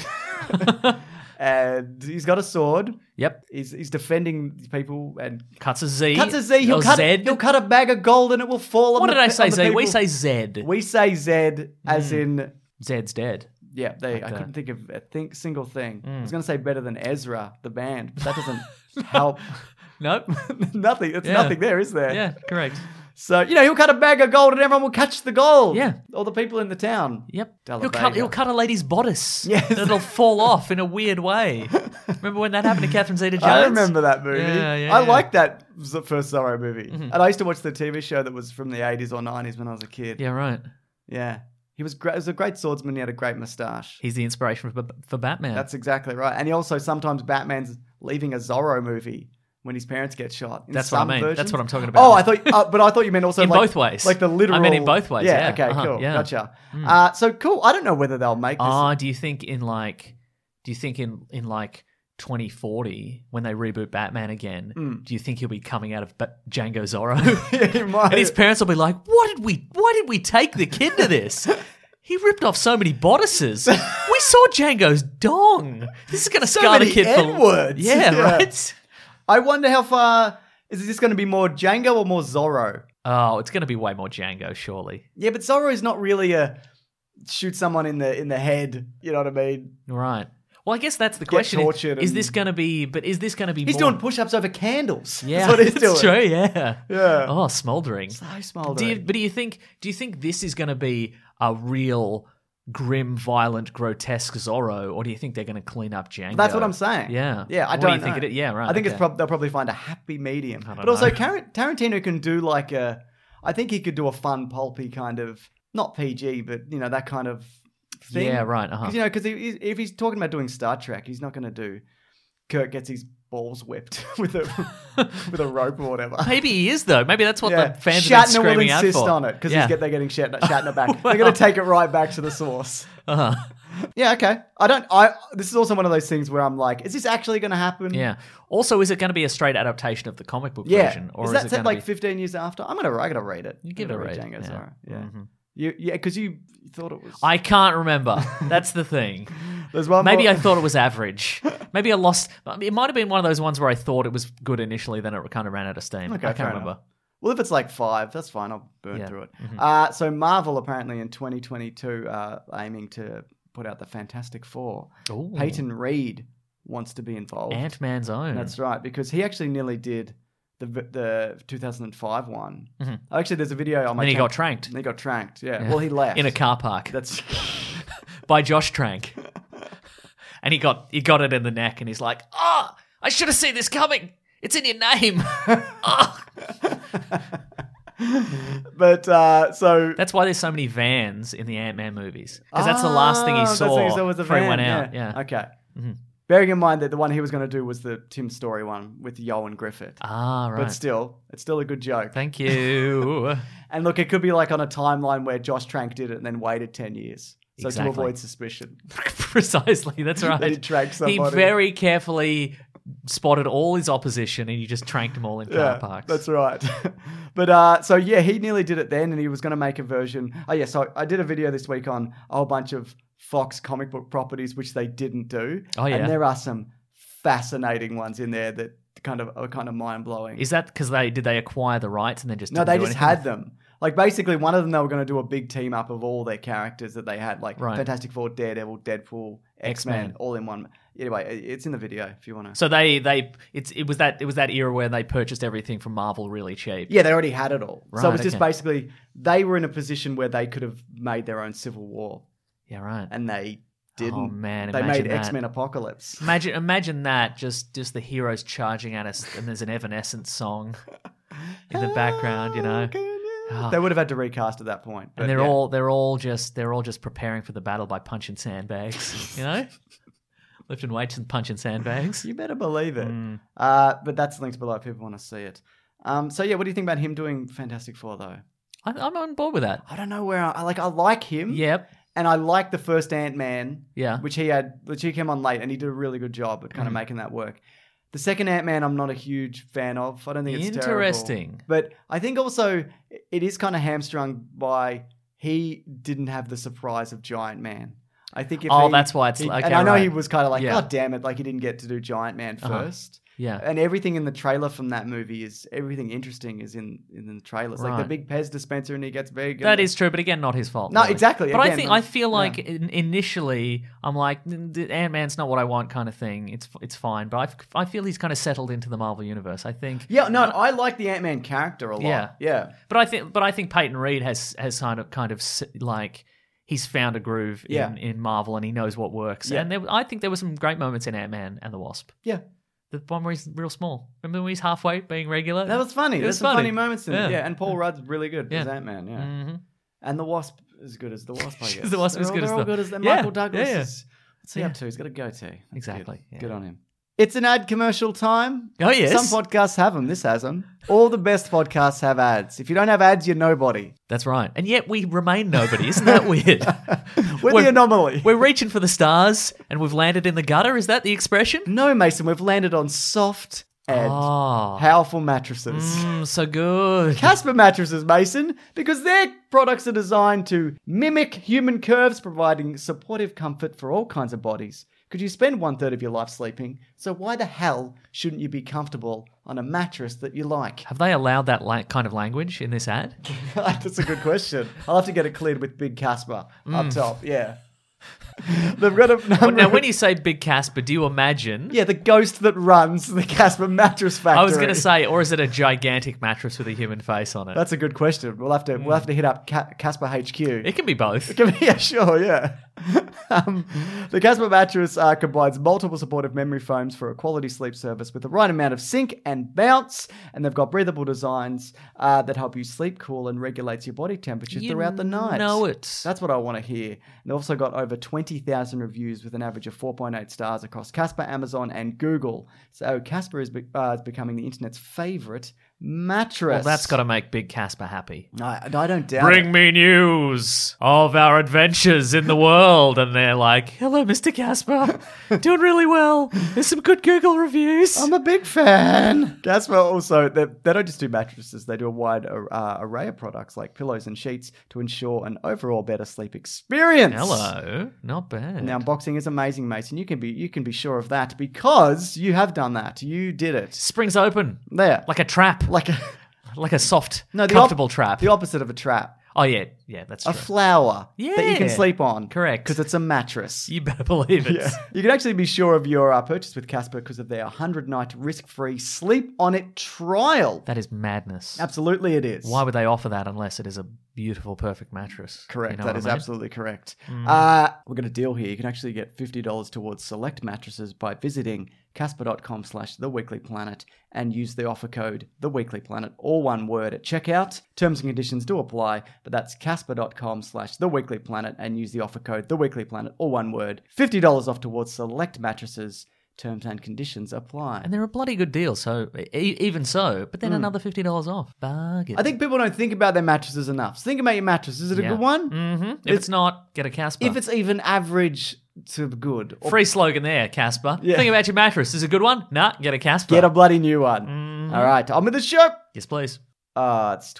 And he's got a sword. Yep. He's defending people and cuts a Z. He'll cut a bag of gold and it will fall on What the did I say, Z? people. We say Z. We say Z as in... Zed's dead. Yeah, I couldn't think of a single thing. I was going to say better than Ezra, the band, but that doesn't help. Nope. Nothing. It's nothing there, is there? Yeah, correct. So, he'll cut a bag of gold and everyone will catch the gold. Yeah. All the people in the town. Yep. He'll cut a lady's bodice. Yes. And it'll fall off in a weird way. Remember when that happened to Catherine Zeta-Jones? I remember that movie. Yeah, I liked that first Zorro movie. Mm-hmm. And I used to watch the TV show that was from the 80s or 90s when I was a kid. Yeah, right. Yeah. He was great. He was a great swordsman. He had a great moustache. He's the inspiration for Batman. That's exactly right. And he also, sometimes Batman's leaving a Zorro movie when his parents get shot. That's what I mean. That's what I'm talking about. Oh, I thought you meant also in both ways. Like the literal. I mean in both ways. Yeah. Okay. Cool. Yeah. Gotcha. So cool. I don't know whether they'll make this. Do you think in 2040 when they reboot Batman again? Do you think he'll be coming out of Django Zorro? Yeah, he might. And his parents will be like, Why did we take the kid to this? He ripped off so many bodices. We saw Django's dong. This is going to scar the kid for words. Yeah, right. I wonder how far is this going to be more Django or more Zorro? Oh, it's going to be way more Django, surely. Yeah, but Zorro is not really a shoot someone in the head. You know what I mean? Right. Well, I guess that's the question. Is this going to be? But is this going to be? He's doing push-ups over candles. Yeah, that's what he's doing. True. Yeah. Yeah. Oh, smouldering. So smouldering. Do you think this is going to be a real grim, violent, grotesque Zorro, or do you think they're going to clean up Django? That's what I'm saying. Yeah. Yeah. I what don't do you think it? Yeah. Right. I think okay. they'll probably find a happy medium. I don't But also, know. Tarantino can do like I think he could do a fun, pulpy kind of not PG, but that kind of thing. Yeah, right. Because if he's talking about doing Star Trek, he's not going to do Kirk gets his balls whipped with a rope or whatever. Maybe he is though. Maybe that's what the fans have been screaming out for. Shatner will insist on it because they're getting Shatner back. They're going to take it right back to the source. Yeah, okay. This is also one of those things where I'm like, is this actually going to happen? Yeah. Also, is it going to be a straight adaptation of the comic book version, or is is that it set going like 15 years after? I gotta read it. You give it a read. Django Zorro. Yeah. Mm-hmm. Yeah, because you thought it was. I can't remember. That's the thing. There's one. Maybe more... I thought it was average. Maybe I lost. It might have been one of those ones where I thought it was good initially, then it kind of ran out of steam. Okay, I can't remember. Enough. Well, if it's like 5, that's fine. I'll burn through it. Mm-hmm. So Marvel apparently in 2022 aiming to put out the Fantastic Four. Ooh. Peyton Reed wants to be involved. Ant-Man's own. That's right, because he actually nearly did the 2005 one. Mm-hmm. Actually, there's a video on my. And he got tranked. And he got tranked. Yeah. Well, he left in a car park. That's by Josh Trank. And he got it in the neck, and he's like, "Oh, I should have seen this coming. It's in your name." Oh. But so that's why there's so many vans in the Ant-Man movies, because that's the last thing he saw before he went out. Yeah. Okay. Mm-hmm. Bearing in mind that the one he was going to do was the Tim Story one with Yoan Griffith. Ah, right. But still, it's still a good joke. Thank you. And look, it could be like on a timeline where Josh Trank did it and then waited 10 years. So exactly. to avoid suspicion. Precisely, that's right. He tranked somebody. He very carefully spotted all his opposition and he just tranked them all in car parks. That's right. But so yeah, he nearly did it then, and he was going to make a version. Oh yeah, so I did a video this week on a whole bunch of Fox comic book properties which they didn't do. Oh yeah, and there are some fascinating ones in there that are kind of mind blowing. Is that because did they acquire the rights and then just no? They just had them. Like basically, one of them they were going to do a big team up of all their characters that they had, like Fantastic Four, Daredevil, Deadpool, X-Men, all in one. Anyway, it's in the video if you want to. So it was that era where they purchased everything from Marvel really cheap. Yeah, they already had it all. Right, so it was just basically they were in a position where they could have made their own Civil War. Yeah, right. And they didn't. Oh man, they made X-Men Apocalypse. Imagine that, just the heroes charging at us, and there's an Evanescence song in the background, you know. They would have had to recast at that point. And they're all just preparing for the battle by punching sandbags, you know? Lifting weights and punching sandbags. You better believe it. But that's linked below if people want to see it. So yeah, what do you think about him doing Fantastic Four though? I'm on board with that. I don't know where I like him. Yep. And I like the first Ant-Man. Yeah. Which he came on late and he did a really good job at kind of making that work. The second Ant-Man, I'm not a huge fan of. I don't think it's terrible. Interesting. But I think also it is kind of hamstrung by he didn't have the surprise of Giant Man. I think if that's why it's okay. And I know right. he was kind of like, God damn it, like he didn't get to do Giant Man first. Yeah. And everything in the trailer from that movie everything interesting is in the trailers. Like the big Pez dispenser and he gets big. That is true, but again, not his fault. No, really. exactly. But again, I feel like initially I'm like, Ant-Man's not what I want kind of thing. It's fine. But I feel he's kind of settled into the Marvel Universe, I think. Yeah, no, I like the Ant-Man character a lot. Yeah. But I think Peyton Reed has kind of like... He's found a groove in Marvel and he knows what works. Yeah. And I think there were some great moments in Ant-Man and the Wasp. Yeah. The one where he's real small. Remember when he's halfway being regular? That was funny. There's some funny moments in it. Yeah, and Paul Rudd's really good as Ant-Man. Yeah. Mm-hmm. And the Wasp is good as the Wasp, I guess. The Wasp is good as the... They're all good as the... Michael Douglas is... What's he up to? He's got a goatee. Exactly. Good on him. It's an ad commercial time. Oh, yes. Some podcasts have them. This has them. All the best podcasts have ads. If you don't have ads, you're nobody. That's right. And yet we remain nobody. Isn't that weird? We're the anomaly. We're reaching for the stars and we've landed in the gutter. Is that the expression? No, Mason. We've landed on soft and powerful mattresses. So good. Casper mattresses, Mason, because their products are designed to mimic human curves, providing supportive comfort for all kinds of bodies. Could you spend 1/3 of your life sleeping? So why the hell shouldn't you be comfortable on a mattress that you like? Have they allowed that kind of language in this ad? That's a good question. I'll have to get it cleared with Big Casper up top. Yeah. They've got a now, when you say Big Casper, do you imagine? Yeah, the ghost that runs the Casper mattress factory. I was going to say, or is it a gigantic mattress with a human face on it? That's a good question. We'll have to hit up Casper HQ. It can be both. It can be, yeah, sure, yeah. The Casper mattress combines multiple supportive memory foams for a quality sleep service with the right amount of sink and bounce, and they've got breathable designs that help you sleep cool and regulates your body temperature throughout the night. Know it. That's what I want to hear. And they've also got over 20,000 reviews with an average of 4.8 stars across Casper, Amazon, and Google. So Casper is becoming the internet's favorite mattress. Well, that's got to make Big Casper happy. I don't doubt Bring me news of our adventures in the world. And they're like, hello, Mr. Casper. Doing really well. There's some good Google reviews. I'm a big fan. Casper also, they don't just do mattresses. They do a wide array of products like pillows and sheets to ensure an overall better sleep experience. Hello. Not bad. Now, unboxing is amazing, Mason. You can be sure of that because you have done that. You did it. Springs open. There. Like a trap. Like a soft, comfortable trap. The opposite of a trap. Oh, yeah, that's true. A flower that you can sleep on. Correct. Because it's a mattress. You better believe it. Yeah. You can actually be sure of your purchase with Casper because of their 100-night risk-free sleep on it trial. That is madness. Absolutely it is. Why would they offer that unless it is a beautiful, perfect mattress? Correct. You know that is absolutely correct. We've got a deal here. You can actually get $50 towards select mattresses by visiting casper.com/theweeklyplanet and use the offer code theweeklyplanet, all one word, at checkout. Terms and conditions do apply, but that's casper.com/theweeklyplanet and use the offer code theweeklyplanet, all one word. $50 off towards select mattresses. Terms and conditions apply. And they're a bloody good deal, so even so, but then another $50 off. Bargain. I think people don't think about their mattresses enough. So think about your mattress. Is it a good one? Mm-hmm. If it's not, get a Casper. If it's even average to good. Free slogan there, Casper. Yeah. Think about your mattress. Is it a good one? Nah, get a Casper. Get a bloody new one. Mm-hmm. All right, on with the show. Yes, please. It's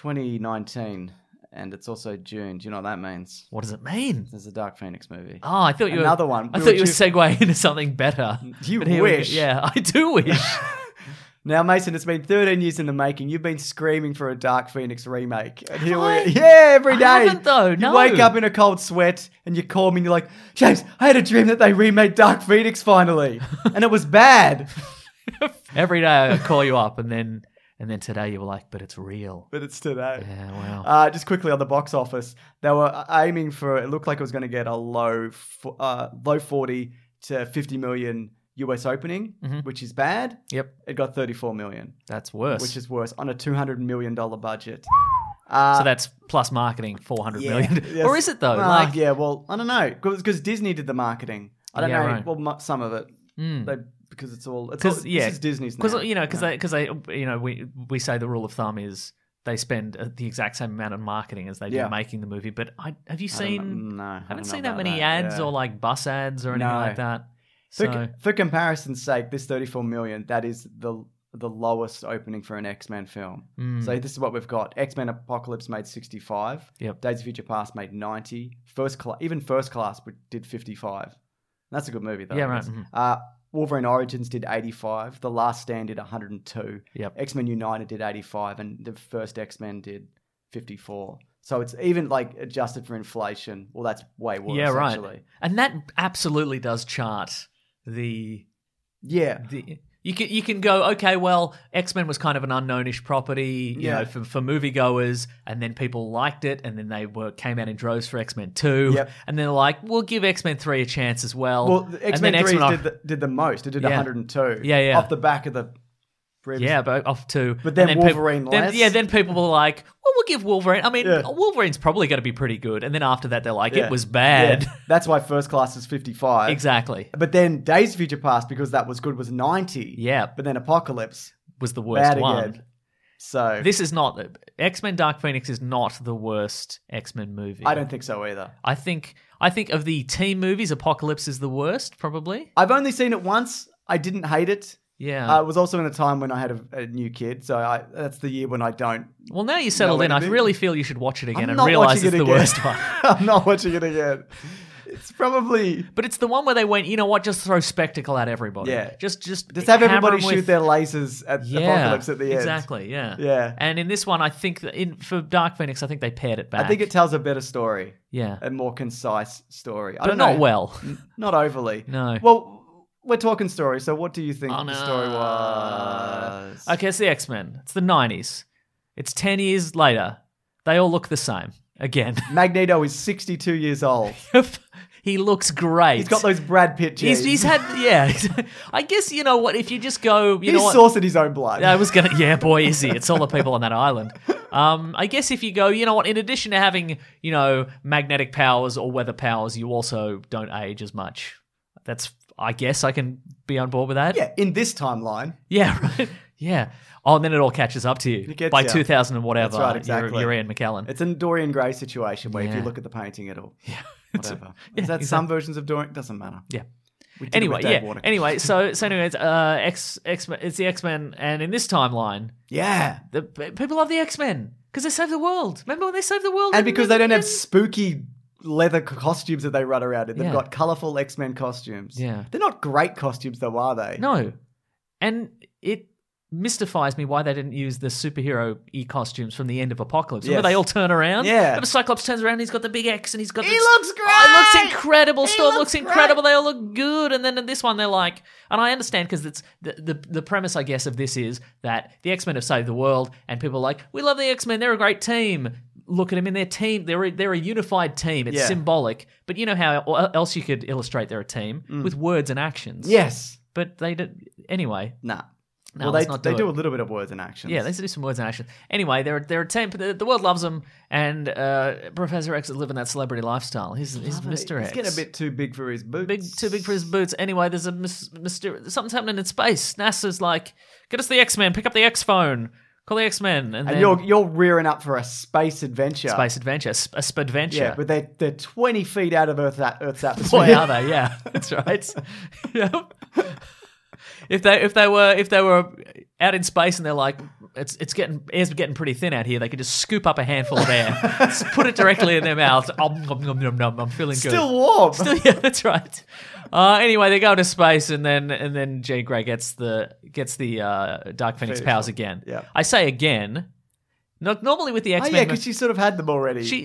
2019. And it's also June. Do you know what that means? What does it mean? There's a Dark Phoenix movie. Oh, I thought you were... Another one. I thought you were segueing into something better. You wish. Yeah, I do wish. Now, Mason, it's been 13 years in the making. You've been screaming for a Dark Phoenix remake. And here every day. I haven't, though. No. You wake up in a cold sweat and you call me and you're like, James, I had a dream that they remade Dark Phoenix finally. And it was bad. Every day I call you up and then today you were like, but it's real. But it's today. Yeah, wow. Just quickly on the box office, they were aiming for, it looked like it was going to get a low 40 to 50 million US opening, which is bad. Yep. It got 34 million. That's worse. Which is worse on a $200 million budget. So that's plus marketing, 400 million. Yes. Or is it though? Yeah, well, I don't know. Because Disney did the marketing. I don't know. Right. Well, some of it. Because this is Disney's now. Because we say the rule of thumb is they spend the exact same amount on marketing as they do making the movie. But have you seen? No, I haven't seen that many ads or like bus ads or anything like that. For comparison's sake, this 34 million, that is the the lowest opening for an X-Men film. So this is what we've got. X-Men Apocalypse made 65. Yep. Days of Future Past made 90. First Class did 55. That's a good movie, though. Yeah, right. Wolverine Origins did 85. The Last Stand did 102. Yep. X-Men United did 85. And the first X-Men did 54. So it's even like adjusted for inflation. Well, that's way worse, actually. And that absolutely does chart the... Yeah. You can go, okay, well, X-Men was kind of an unknownish property, you know, for moviegoers, and then people liked it, and then they came out in droves for X-Men 2, and then they're like, we'll give X-Men 3 a chance as well. Well, X-Men 3 did the most. It did 102. Yeah. Off the back of the... Yeah, but off 2. But then Wolverine less. Then people were like, well, we'll give Wolverine... I mean, Wolverine's probably going to be pretty good. And then after that, they're like, it was bad. Yeah. That's why First Class is 55. Exactly. But then Days of Future Past, because that was good, was 90. Yeah. But then Apocalypse was the worst one. Again. So this is not... X-Men Dark Phoenix is not the worst X-Men movie. I don't think so either. I think of the team movies, Apocalypse is the worst, probably. I've only seen it once. I didn't hate it. Yeah. It was also in a time when I had a new kid, so that's the year when I don't... Well, now you're settled in, I really feel you should watch it again and realise it's the worst one. I'm not watching it again. It's probably... But it's the one where they went, you know what, just throw spectacle at everybody. Yeah. Just have everybody shoot their lasers at Apocalypse at the end. Exactly, yeah. Yeah. And in this one, I think that for Dark Phoenix, I think they pared it back. I think it tells a better story. Yeah. A more concise story. But not well. Not overly. No. Well... We're talking story, so what do you think the story was? Okay, it's the X-Men. It's the 90s. It's 10 years later. They all look the same. Again. Magneto is 62 years old. He looks great. He's got those Brad Pitt genes. He's had, I guess, you know what, if you just go, he's saucing his own blood. I was going to, boy, is he. It's all the people on that island. I guess if you go, you know what, in addition to having, you know, magnetic powers or weather powers, you also don't age as much. I guess I can be on board with that. Yeah, in this timeline. Yeah, right. Yeah. Oh, and then it all catches up to you. By 2000 and whatever. That's right, exactly. You're Ian McKellen. It's a Dorian Gray situation where if you look at the painting, it'll... Whatever. Is that some versions of Dorian? Doesn't matter. Yeah. Anyway, so anyways, X-Men, it's the X-Men, and in this timeline... Yeah. People love the X-Men because they saved the world. Remember when they saved the world? And because they don't have spooky... leather costumes that they run around in. They've got colourful X-Men costumes. Yeah. They're not great costumes though, are they? No. And it mystifies me why they didn't use the superhero-y costumes from the end of Apocalypse. Remember they all turn around? Yeah. Remember Cyclops turns around and he's got the big X and he's got He looks great! Oh, it looks incredible. Storm looks incredible. They all look good. And then in this one they're like... And I understand because it's the premise, I guess, of this is that the X-Men have saved the world and people are like, we love the X-Men. They're a great team. Look at them in their team. They're a unified team. It's symbolic. But you know how else you could illustrate they're a team? With words and actions. Yes. But they did... Anyway. Nah. No, well, they do a little bit of words and actions. Yeah, they do some words and actions. Anyway, they're a team. The world loves them, and Professor X is living that celebrity lifestyle. He's Mr. X. He's getting a bit too big for his boots. Too big for his boots. Anyway, there's something's happening in space. NASA's like, get us the X-Men. Pick up the X phone. Call the X-Men. And then, you're rearing up for a space adventure. A spadventure. Yeah, but they're 20 feet out of Earth's atmosphere. Boy, are they? Yeah, that's right. Yep. If they were out in space and they're like, air's getting pretty thin out here, they could just scoop up a handful of air, just put it directly in their mouth. I'm feeling good. Still warm. Yeah, that's right. Anyway, they go to space and then Jean Grey gets the Dark Phoenix powers again. Yeah. I say again. Normally with the X-Men... Oh, yeah, because she sort of had them already.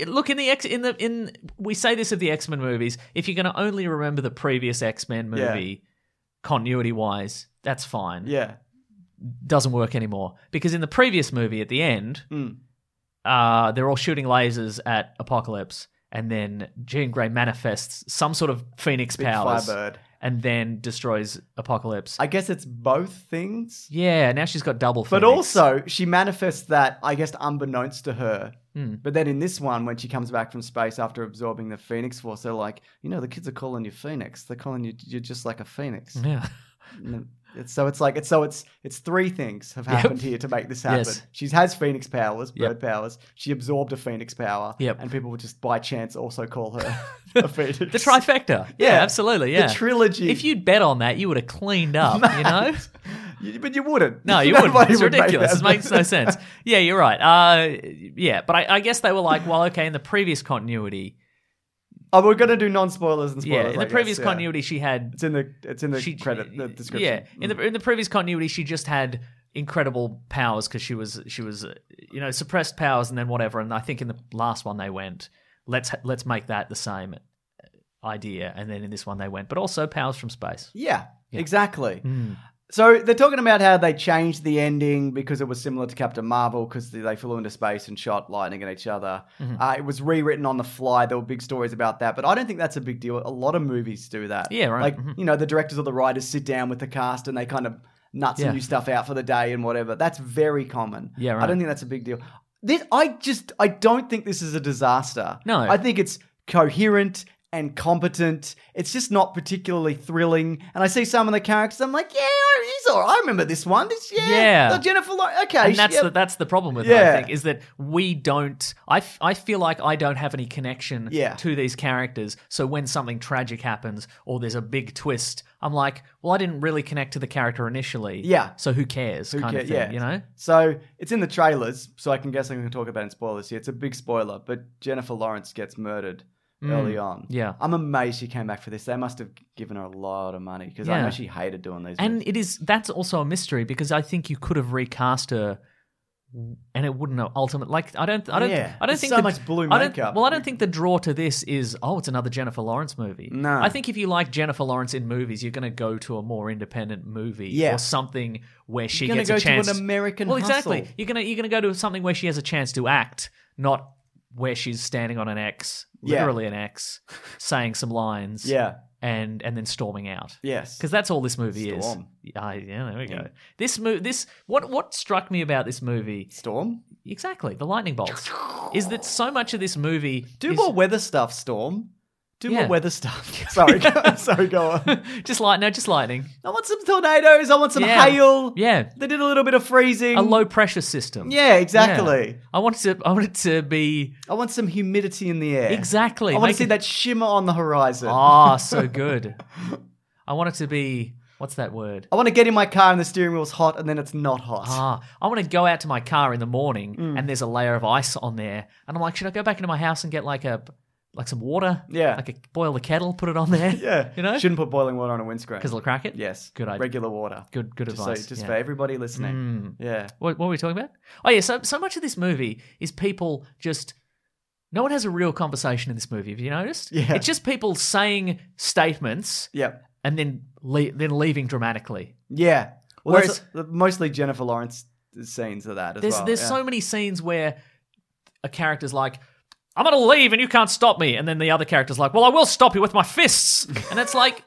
We say this of the X-Men movies, if you're going to only remember the previous X-Men movie, continuity-wise, that's fine. Yeah. Doesn't work anymore. Because in the previous movie, at the end, they're all shooting lasers at Apocalypse, and then Jean Grey manifests some sort of Phoenix powers. Firebird. And then destroys Apocalypse. I guess it's both things. Yeah, now she's got double Phoenix. But also, she manifests that, I guess, unbeknownst to her. But then in this one, when she comes back from space after absorbing the Phoenix Force, they're like, the kids are calling you Phoenix. They're calling you're just like a Phoenix. Yeah. It's three things have happened here to make this happen. Yes. She has Phoenix powers, bird powers. She absorbed a Phoenix power. Yep. And people would just by chance also call her a Phoenix. The trifecta. Yeah, absolutely. Yeah. The trilogy. If you'd bet on that, you would have cleaned up, But you wouldn't. No, you wouldn't. Nobody It's would make ridiculous. that. It makes no sense. Yeah, you're right. Yeah, but I guess they were like, well, okay, in the previous continuity. Oh, we're going to do non-spoilers and spoilers. Yeah, in the previous continuity, she had. It's in the credit, the description. Yeah, in the previous continuity, she just had incredible powers because she was suppressed powers and then whatever. And I think in the last one they went, let's make that the same idea. And then in this one they went, but also powers from space. Yeah. Exactly. So they're talking about how they changed the ending because it was similar to Captain Marvel because they flew into space and shot lightning at each other. It was rewritten on the fly. There were big stories about that, but I don't think that's a big deal. A lot of movies do that. Yeah, right. Like, the directors or the writers sit down with the cast and they kind of nut some new stuff out for the day and whatever. That's very common. Yeah, right. I don't think that's a big deal. I don't think this is a disaster. No. I think it's coherent and competent. It's just not particularly thrilling. And I see some of the characters, I'm like, yeah, he's all right. I remember this one. Jennifer Lawrence. Okay. And that's the problem with it, I think, is that we don't... I feel like I don't have any connection to these characters. So when something tragic happens or there's a big twist, I'm like, well, I didn't really connect to the character initially. Yeah. So who cares? Kind of thing, you know? So it's in the trailers, so I can talk about it in spoilers here. It's a big spoiler, but Jennifer Lawrence gets murdered early on. Yeah. I'm amazed she came back for this. They must have given her a lot of money because I know she hated doing these movies. And that's also a mystery because I think you could have recast her and it wouldn't have ultimately, like, I don't think so much blue makeup. I don't think the draw to this is, it's another Jennifer Lawrence movie. No. I think if you like Jennifer Lawrence in movies, you're going to go to a more independent movie or something where she gets a chance. You're going to go to an American Hustle. Exactly. You're going to go to something where she has a chance to act, not where she's standing on an X, literally an X, saying some lines, and then storming out. Yes, because that's all this movie is. There we go. This what struck me about this movie, Storm, exactly, the lightning bolts, is that so much of this movie more weather stuff, Storm. Do more weather stuff. Sorry, go on. Just lightning. I want some tornadoes. I want some hail. Yeah. They did a little bit of freezing. A low pressure system. Yeah, exactly. Yeah. I want it to be. I want some humidity in the air. Exactly. I want to see that shimmer on the horizon. Oh, so good. I want it to be. What's that word? I want to get in my car and the steering wheel's hot and then it's not hot. I want to go out to my car in the morning and there's a layer of ice on there. And I'm like, should I go back into my house and get like some water? Yeah. Boil the kettle, put it on there. Yeah. You know? Shouldn't put boiling water on a windscreen. Because it'll crack it? Yes. Good idea. Regular water. Good advice. For everybody listening. Yeah. What were we talking about? Oh, yeah. So much of this movie is people just... No one has a real conversation in this movie, have you noticed? Yeah. It's just people saying statements and then leaving dramatically. Yeah. Well, Whereas... mostly Jennifer Lawrence scenes of that as well. There's so many scenes where a character's like... I'm going to leave and you can't stop me. And then the other character's like, well, I will stop you with my fists. And it's like,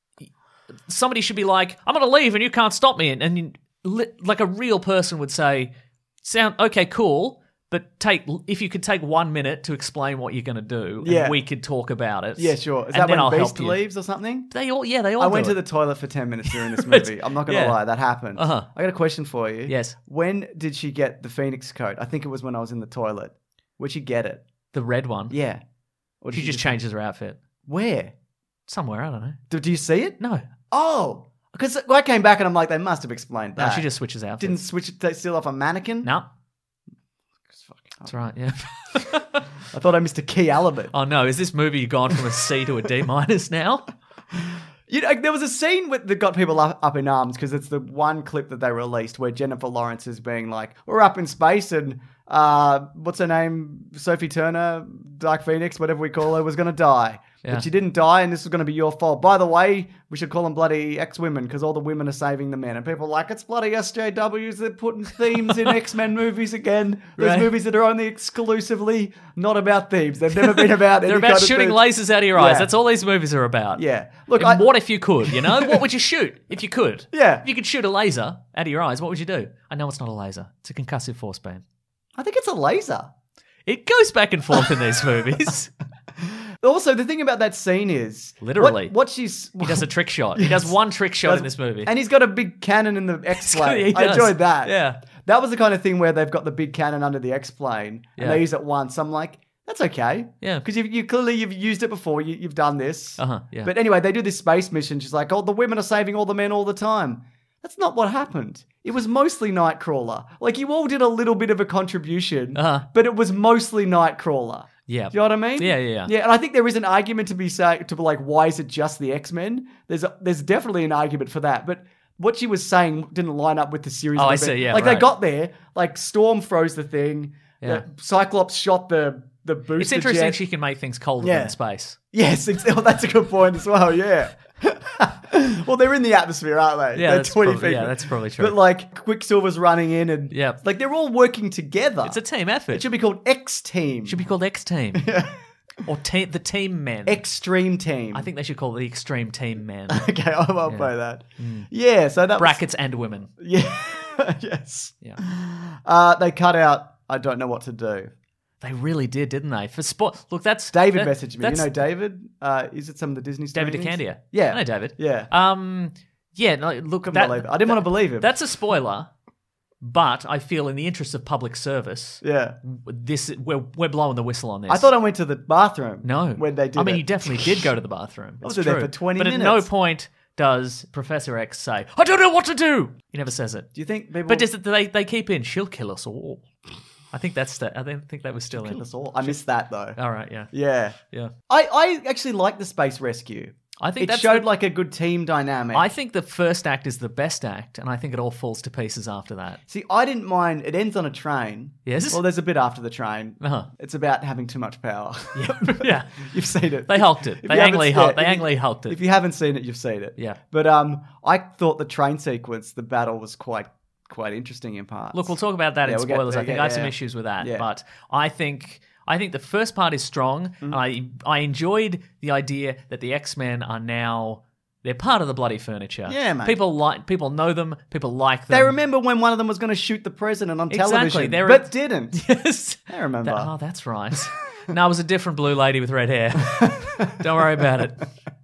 somebody should be like, I'm going to leave and you can't stop me. And like a real person would say, okay, cool. But if you could take 1 minute to explain what you're going to do, and we could talk about it. Yeah, sure. Is that when Beast leaves or something? They all I went to the toilet for 10 minutes during this movie. I'm not going to lie, that happened. I got a question for you. Yes. When did she get the Phoenix coat? I think it was when I was in the toilet. Where'd she get it? The red one? Yeah. Or she just changes her outfit. Where? Somewhere, I don't know. Do you see it? No. Oh. Because I came back and I'm like, they must have explained that. No, she just switches outfits. Didn't switch it, steal off a mannequin? No. That's right, yeah. I thought I missed a key element. Oh no, is this movie gone from a C to a D- now? There was a scene that got people up in arms because it's the one clip that they released where Jennifer Lawrence is being like, we're up in space and what's her name? Sophie Turner, Dark Phoenix, whatever we call her, was going to die. Yeah. But she didn't die and this was going to be your fault. By the way, we should call them bloody ex-women because all the women are saving the men. And people are like, it's bloody SJWs. They're putting themes in X-Men movies again. Those movies that are only exclusively not about themes. They've never been about They're about shooting lasers out of your eyes. That's all these movies are about. Yeah. Look, what if you could, you know? What would you shoot if you could? Yeah. If you could shoot a laser out of your eyes, what would you do? I know it's not a laser. It's a concussive force beam. I think it's a laser. It goes back and forth in these movies. Also, the thing about that scene is... Literally. He does a trick shot. He does one trick shot in this movie. And he's got a big cannon in the X-plane. I enjoyed that. Yeah. That was the kind of thing where they've got the big cannon under the X-plane and they use it once. I'm like, that's okay. Yeah. Because you've used it before. You've done this. Yeah. But anyway, they do this space mission. She's like, the women are saving all the men all the time. That's not what happened. It was mostly Nightcrawler. Like, you all did a little bit of a contribution, but it was mostly Nightcrawler. Yeah. Do you know what I mean? Yeah. Yeah, and I think there is an argument to be like, why is it just the X-Men? There's definitely an argument for that, but what she was saying didn't line up with the series. Oh, I see, yeah, Like, right. they got there, like, Storm froze the thing, Cyclops shot the booster It's interesting jet. she can make things colder than space. Yes, that's a good point as well, yeah. Well, they're in the atmosphere, aren't they? Yeah, They're that's 20 probably, feet. yeah, that's probably true. But, like, Quicksilver's running in and... Yeah. Like, they're all working together. It's a team effort. It should be called X-Team. Should be called X-Team. Or the Team Men. Extreme Team. I think they should call it the Extreme Team Men. Okay, I'll play that. Yeah, so that Brackets and women. Yeah, yes. Yeah. They cut out, I don't know what to do. They really did, didn't they? For sport, look, that's David messaged me. You know David? Is it some of the Disney David streamings? DeCandia. Yeah. I know David. Yeah. Yeah, no, look, Couldn't believe it. I didn't want to believe him. That's a spoiler, but I feel in the interest of public service, we're blowing the whistle on this. I thought I went to the bathroom. No. When they did I mean, it. you definitely did go to the bathroom. I was It's there true. for 20 but minutes. at no point does Professor X say, I don't know what to do. He never says it. Do you think people... But they keep in, she'll kill us all. I think I don't think that was still in. Kill us all. I missed that, though. All right, yeah. Yeah. I actually like the space rescue. I think it showed like a good team dynamic. I think the first act is the best act, and I think it all falls to pieces after that. See, I didn't mind. It ends on a train. Yes? Well, there's a bit after the train. Uh-huh. It's about having too much power. Yeah. You've seen it. They hulked it. If They you haven't- angrily hulked it. If you haven't seen it, you've seen it. Yeah. But I thought the train sequence, the battle was quite interesting in parts. Look, we'll talk about that in we'll get spoilers. there, I think yeah, I have some yeah. issues with that, Yeah. but I think the first part is strong. I enjoyed the idea that the X-Men are now they're part of the bloody furniture. Yeah, mate. People know them. People like them. They remember when one of them was going to shoot the president on television, They're- but didn't. Yes, I remember. Oh, that's right. No, it was a different blue lady with red hair. Don't worry about it.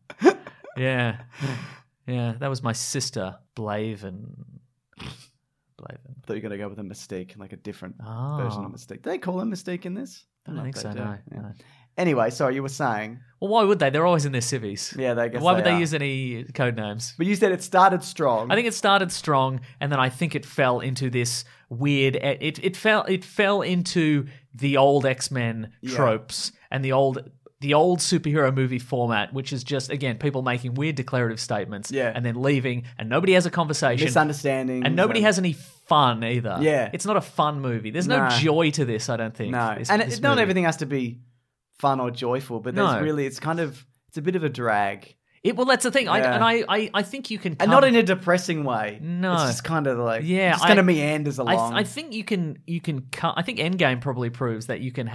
Yeah, that was my sister, Blaven. I thought you were going to go with a Mystique, like a different version of Mystique. Do they call them Mystique in this? I don't think so, no. Anyway, sorry, you were saying. Well, why would they? They're always in their civvies. Yeah, I guess Why would they they are. use any code names? But you said it started strong. I think it started strong, and then I think it fell into this weird. It fell into the old X-Men tropes and the old superhero movie format, which is just again people making weird declarative statements, and then leaving, and nobody has a conversation, misunderstandings, and nobody has any fun either. Yeah, it's not a fun movie. There's no joy to this. I don't think. No, this and movie. not everything has to be fun or joyful, but there's really it's a bit of a drag. Well, that's the thing. Yeah. I think you can, and not in a depressing way. No, it's just kind of like it's kind of meanders along. I think you can. I think Endgame probably proves that you can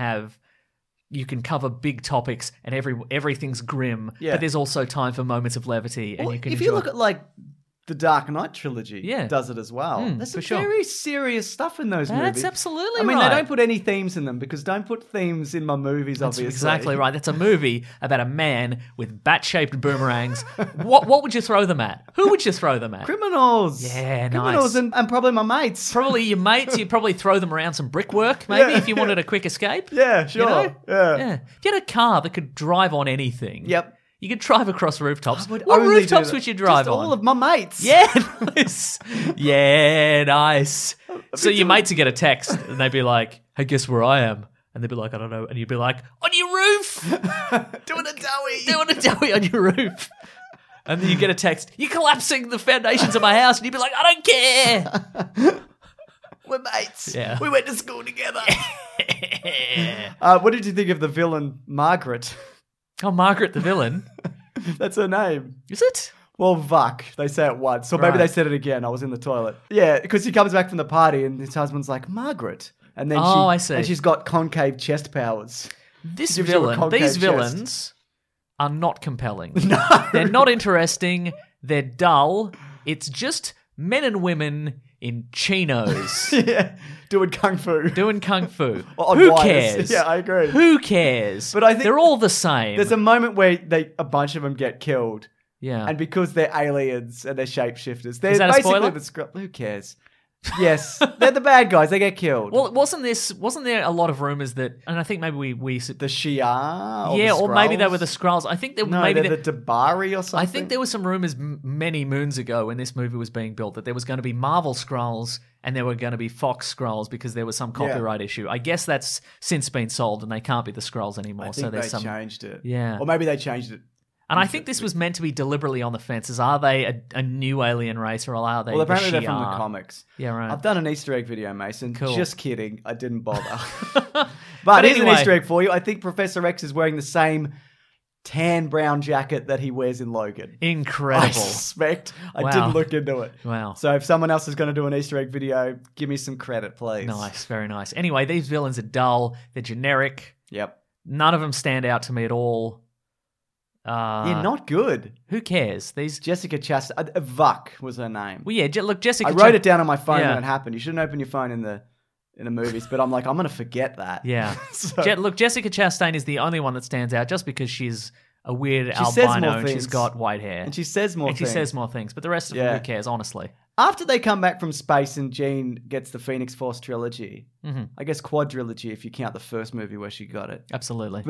cover big topics and everything's grim, but there's also time for moments of levity, and you can. If you look at like the Dark Knight trilogy, does it as well. There's some for sure. very serious stuff in those movies. That's absolutely I mean, right. they don't put any themes in them because don't put themes in my movies, That's obviously. exactly right. That's a movie about a man with bat-shaped boomerangs. What would you throw them at? Who would you throw them at? Criminals. Yeah, Criminals nice. and probably my mates. Probably your mates. You'd probably throw them around some brickwork, maybe, if you wanted a quick escape. Yeah, sure. You know? Yeah. If you had a car that could drive on anything. Yep. You could drive across rooftops. would What only rooftops do that. would you drive Just on? all of my mates. Yeah, nice. Yeah, nice. So your mates would get a text and they'd be like, hey, guess where I am? And they'd be like, I don't know. And you'd be like, on your roof. Doing a doughy. Doing a doughy on your roof. And then you get a text, you're collapsing the foundations of my house. And you'd be like, I don't care. We're mates. Yeah. We went to school together. What did you think of the villain, Margaret? Oh, Margaret the villain. That's her name. Is it? Well, Vuck. They say it once. Or maybe Right. they said it again. I was in the toilet. Yeah, because he comes back from the party and his husband's like, Margaret. And then I see. And she's got concave chest powers. This Gives you a villain, concave these chest. villains are not compelling. No. They're not interesting. They're dull. It's just men and women in chinos. Yeah, doing kung fu. Doing kung fu. On Who wires. cares? Yeah, I agree. Who cares? But I think they're all the same. There's a moment where a bunch of them get killed. Yeah. And because they're aliens and they're shapeshifters, they're Is that a basically spoiler? the Who cares? Yes, they're the bad guys. They get killed. Well, wasn't there a lot of rumors that, and I think maybe we the Shi'ar, or maybe they were the Skrulls. I think maybe the Dabari or something. I think there were some rumors many moons ago when this movie was being built that there was going to be Marvel Skrulls and there were going to be Fox Skrulls because there was some copyright issue. I guess that's since been solved and they can't be the Skrulls anymore. I think so there's they changed it. Yeah, or maybe they changed it. And I think this was meant to be deliberately on the fences. Are they a new alien race or are they? Well, apparently the they're from the comics. Yeah, right. I've done an Easter egg video, Mason. Cool. Just kidding. I didn't bother. but here's anyway. an Easter egg for you. I think Professor X is wearing the same tan brown jacket that he wears in Logan. Incredible. I suspect. I didn't look into it. Wow. So if someone else is going to do an Easter egg video, give me some credit, please. Nice. Very nice. Anyway, these villains are dull. They're generic. Yep. None of them stand out to me at all. Yeah, not good. Who cares? These Jessica Chastain. Vuk was her name. Well, yeah. Look, Jessica. I wrote it down on my phone when it happened. You shouldn't open your phone in the movies, but I'm like, I'm going to forget that. Yeah. So- Look, Jessica Chastain is the only one that stands out just because she's a weird She says more albino and she's things. got white hair. And she says more things. But the rest of them, who cares, honestly? After they come back from space and Jean gets the Phoenix Force trilogy, I guess quadrilogy if you count the first movie where she got it. Absolutely.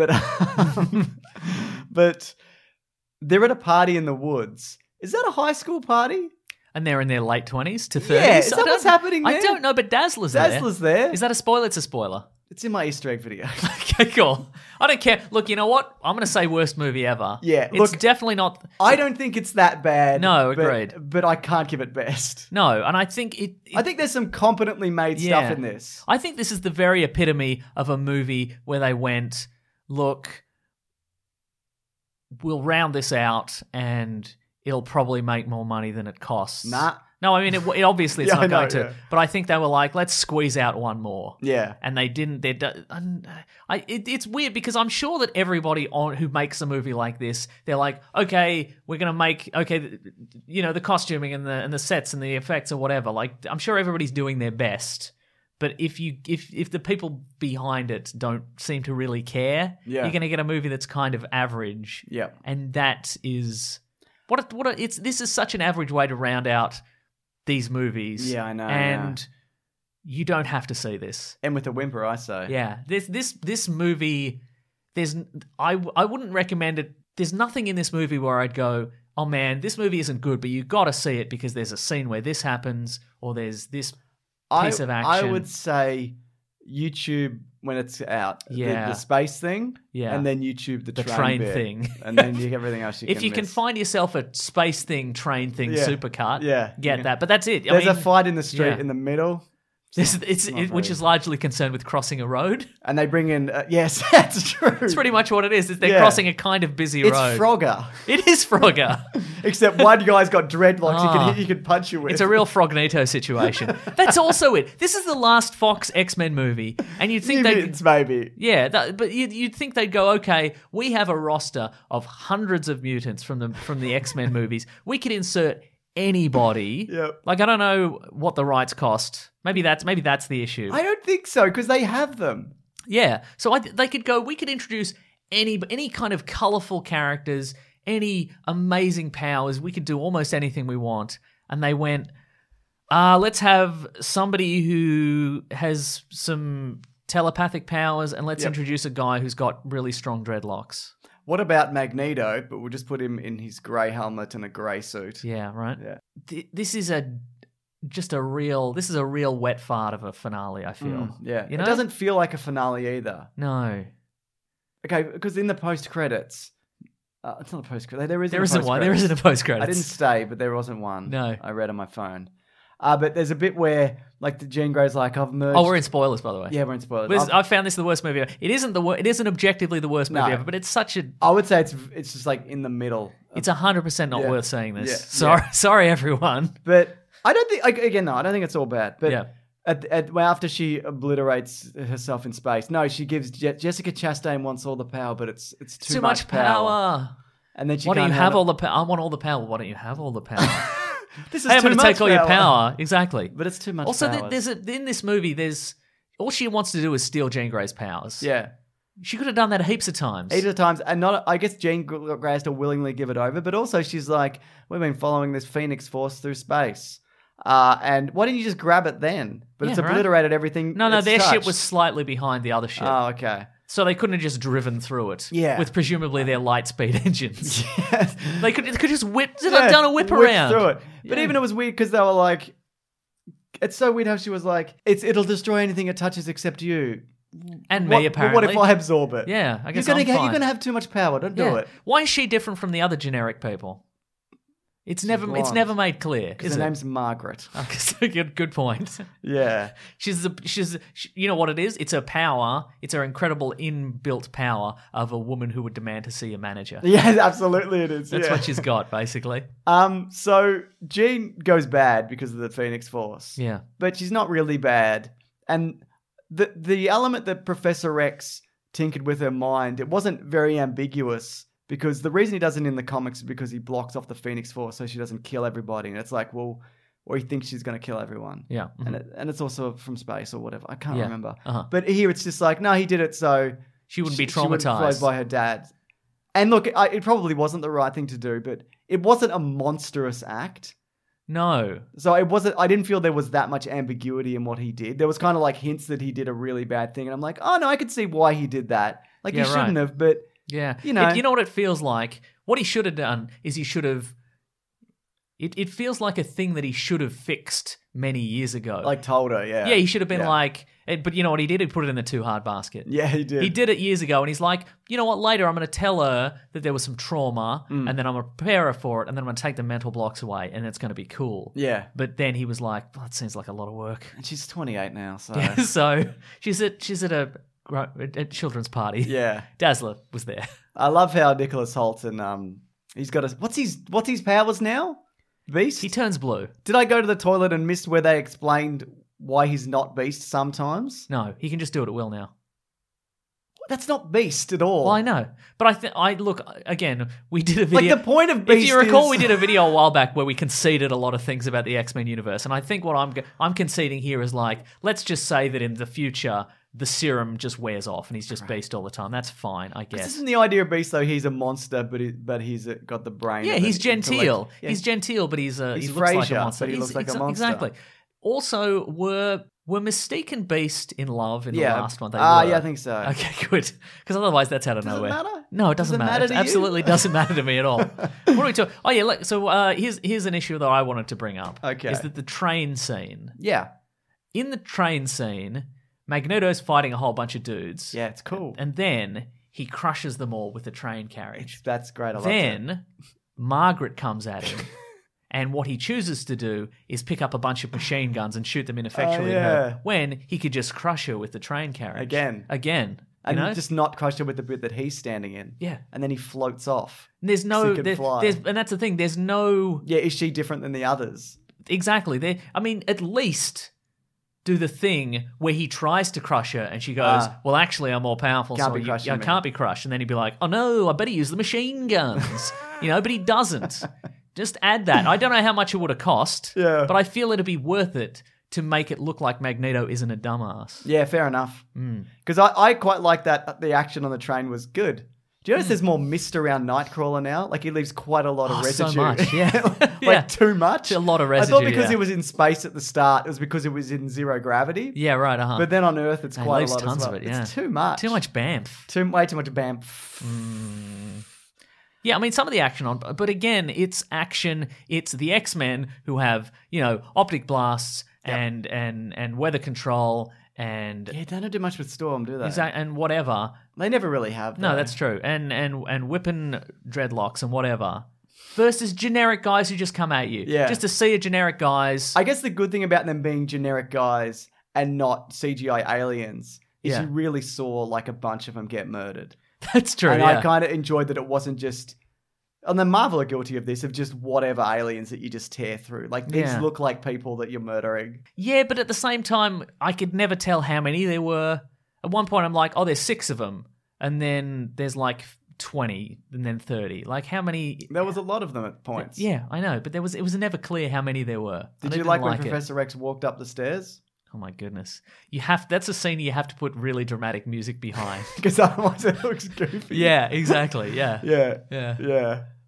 But they're at a party in the woods. Is that a high school party? And they're in their late 20s to 30s? Yeah, is that what's happening there? I don't know, but Dazzler's there. Dazzler's there. Is that a spoiler? It's a spoiler. It's in my Easter egg video. Okay, cool. I don't care. Look, you know what? I'm going to say worst movie ever. Yeah, It's definitely not... I don't think it's that bad. No, agreed. But I can't give it best. No, and I think I think there's some competently made stuff in this. I think this is the very epitome of a movie where they went, look, we'll round this out and it'll probably make more money than it costs. Nah. No, I mean, it obviously it's not going to. Yeah. But I think they were like, let's squeeze out one more. Yeah. And they didn't. It's weird because I'm sure that everybody who makes a movie like this, they're like, okay, we're going to make, the costuming and the sets and the effects or whatever. Like, I'm sure everybody's doing their best. But if the people behind it don't seem to really care, you're going to get a movie that's kind of average. Yeah. And that is this is such an average way to round out these movies. Yeah, I know. And you don't have to see this. And with a whimper, I say. Yeah. This movie, I wouldn't recommend it. There's nothing in this movie where I'd go, oh man, this movie isn't good, but you got to see it because there's a scene where this happens or there's this piece of action. I would say YouTube when it's out. Yeah. The space thing. Yeah. And then YouTube the train bit, thing. And then everything else if you can find yourself a space thing, train thing, supercut, get that. But that's it. There's a fight in the street in the middle. Which is largely concerned with crossing a road. And they bring in... yes, that's true. It's pretty much what it is. They're crossing a kind of busy road. It's Frogger. It is Frogger. Except one guy's got dreadlocks he can punch you with. It's a real Frognito situation. That's also it. This is the last Fox X-Men movie. And you'd think Mutants, maybe. Yeah, but you'd think they'd go, okay, we have a roster of hundreds of mutants from the X-Men movies. We could insert anybody. Yep. Like, I don't know what the rights cost. Maybe that's the issue. I don't think so, because they have them. Yeah. So they could go, we could introduce any kind of colourful characters, any amazing powers. We could do almost anything we want. And they went, let's have somebody who has some telepathic powers and let's introduce a guy who's got really strong dreadlocks. What about Magneto? But we'll just put him in his grey helmet and a grey suit. Yeah, right. Yeah. This is a real wet fart of a finale, I feel. Yeah. You know? It doesn't feel like a finale either. No. Okay, because in the post-credits... it's not a post-credit. There isn't one. There isn't a post-credits. I didn't stay, but there wasn't one. No. I read on my phone. But there's a bit where, like, the Jean Grey's like, I've merged... Oh, we're in spoilers, by the way. Yeah, we're in spoilers. I found this the worst movie ever. It isn't it isn't objectively the worst movie ever, but it's such a... I would say it's just, like, in the middle. It's 100% not worth seeing this. Yeah. Sorry, everyone. But I don't think... I don't think it's all bad. But after she obliterates herself in space, no, she gives... Jessica Chastain wants all the power, but it's too much power. And then she Why don't you have all the power? I want all the power. Why don't you have all the power? This is I'm going to take all your power. Exactly. But it's too much also, power. in this movie, all she wants to do is steal Jean Grey's powers. Yeah. She could have done that heaps of times. And I guess Jean Grey has to willingly give it over, but also she's like, we've been following this Phoenix Force through space. And why didn't you just grab it then? But it's obliterated everything. No, their ship was slightly behind the other ship. Oh, okay. So they couldn't have just driven through it. Yeah. With presumably their light speed engines. Yes. They could just done a whip around. Through it. But even it was weird because they were like, it's so weird how she was like, it'll destroy anything it touches except you. And me, apparently. What if I absorb it? Yeah, I guess you're I'm fine. going to have too much power. Don't do it. Why is she different from the other generic people? It's never made clear. Because her name's Margaret. Good point. Yeah. She's you know what it is? It's her power. It's her incredible inbuilt power of a woman who would demand to see a manager. Yeah, absolutely it is. That's what she's got, basically. So Jean goes bad because of the Phoenix Force. Yeah. But she's not really bad. And the element that Professor X tinkered with her mind, it wasn't very ambiguous. Because the reason he does it in the comics is because he blocks off the Phoenix Force so she doesn't kill everybody. And it's like, well, or he thinks she's going to kill everyone. Yeah. Mm-hmm. And it's also from space or whatever. I can't remember. Uh-huh. But here it's just like, no, he did it so she wouldn't be traumatized. She wouldn't flow by her dad. And look, it probably wasn't the right thing to do, but it wasn't a monstrous act. No. So it wasn't. I didn't feel there was that much ambiguity in what he did. There was kind of like hints that he did a really bad thing. And I'm like, oh, no, I could see why he did that. Like, he shouldn't have, but... Yeah. You know. You know what it feels like? What he should have done is he should have... It feels like a thing that he should have fixed many years ago. Like told her, yeah. Yeah, he should have been like... But you know what he did? He put it in the too hard basket. Yeah, he did. He did it years ago, and he's like, you know what? Later I'm going to tell her that there was some trauma, and then I'm going to prepare her for it, and then I'm going to take the mental blocks away, and it's going to be cool. Yeah. But then he was like, that seems like a lot of work. And she's 28 now, so... Yeah, so she's at a children's party. Yeah. Dazzler was there. I love how Nicholas Hoult and he's got what's his powers now? Beast? He turns blue. Did I go to the toilet and missed where they explained why he's not Beast sometimes? No, he can just do it at will now. That's not Beast at all. Well, I know. But I look, again, we did a video. Like the point of Beast if you recall, is... we did a video a while back where we conceded a lot of things about the X-Men universe. And I think what I'm conceding here is like, let's just say that in the future... the serum just wears off and he's just Beast all the time. That's fine, I guess. Isn't the idea of Beast, though, he's a monster, but he's got the brain. Yeah, he's genteel. Yeah. He's genteel, but he looks like a monster. But he looks like a monster. Exactly. Also, were Mystique and Beast in love in the last one? Yeah, I think so. Okay, good. Because otherwise that's out of nowhere. Does it matter? No, it doesn't matter. It absolutely doesn't matter to me at all. What are we talking? Oh, yeah, so here's an issue that I wanted to bring up. Okay. Is that the train scene. Yeah. In the train scene... Magneto's fighting a whole bunch of dudes. Yeah, it's cool. And then he crushes them all with the train carriage. That's great. I love Then Margaret comes at him. And what he chooses to do is pick up a bunch of machine guns and shoot them ineffectually at her when he could just crush her with the train carriage. Again. And just not crush her with the bit that he's standing in. Yeah. And then he floats off. And there's no... and that's the thing. There's no... Yeah, is she different than the others? Exactly. I mean, at least... do the thing where he tries to crush her and she goes, well, actually, I'm more powerful, so I can't be crushed. And then he'd be like, oh no, I better use the machine guns. But he doesn't. Just add that. I don't know how much it would have cost, but I feel it'd be worth it to make it look like Magneto isn't a dumbass. Yeah, fair enough. Because I quite like that the action on the train was good. Do you notice there's more mist around Nightcrawler now? Like, he leaves quite a lot of residue. So much, yeah. Too much. A lot of residue, I thought because he was in space at the start, it was because it was in zero gravity. Yeah, right, But then on Earth, it's quite a lot tons as well. Of it, yeah. It's too much. Too much BAMF. Way too much BAMF. Yeah, I mean, some of the action but again, it's action. It's the X-Men who have, optic blasts and weather control and... Yeah, they don't do much with Storm, do they? And whatever. They never really have, though. No, that's true. And whipping dreadlocks and whatever. Versus generic guys who just come at you. Yeah. Just to see a generic guys. I guess the good thing about them being generic guys and not CGI aliens is you really saw, like, a bunch of them get murdered. That's true, and I kind of enjoyed that it wasn't just... And then Marvel are guilty of this, of just whatever aliens that you just tear through. Like, these look like people that you're murdering. Yeah, but at the same time, I could never tell how many there were. At one point, I'm like, oh, there's 6 of them. And then there's like 20, and then 30. Like, how many... There was a lot of them at points. Yeah, I know, but it was never clear how many there were. Did you like when Professor X walked up the stairs? Oh my goodness. That's a scene you have to put really dramatic music behind. Because otherwise it looks goofy. Yeah, exactly. Yeah. Yeah.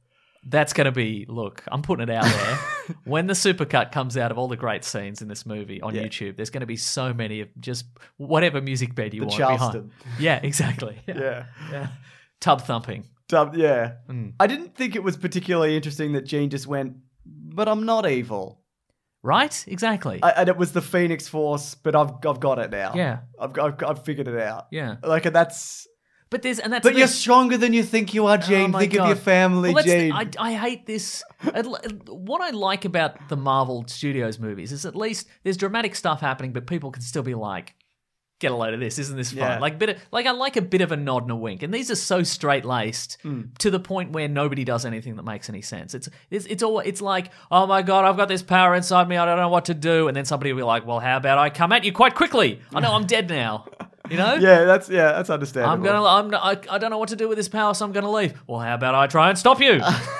That's going to be, look, I'm putting it out there. When the supercut comes out of all the great scenes in this movie on YouTube, there's going to be so many of just whatever music bed you want Charleston. behind. Yeah, exactly. Yeah. Tub thumping. Yeah. I didn't think it was particularly interesting that Jean just went, but I'm not evil. Right? Exactly. And it was the Phoenix Force, but I've got it now. Yeah. I've figured it out. Yeah. Like, and that's... But you're stronger than you think you are, Jean. Think of your family, Jean. I hate this. What I like about the Marvel Studios movies is at least there's dramatic stuff happening, but people can still be like, get a load of this. Isn't this fun? Yeah. I like a bit of a nod and a wink. And these are so straight-laced to the point where nobody does anything that makes any sense. It's like, oh my God, I've got this power inside me. I don't know what to do. And then somebody will be like, well, how about I come at you quite quickly? I know I'm dead now. You know? Yeah, that's understandable. I don't know what to do with this power, so I'm gonna leave. Well, how about I try and stop you?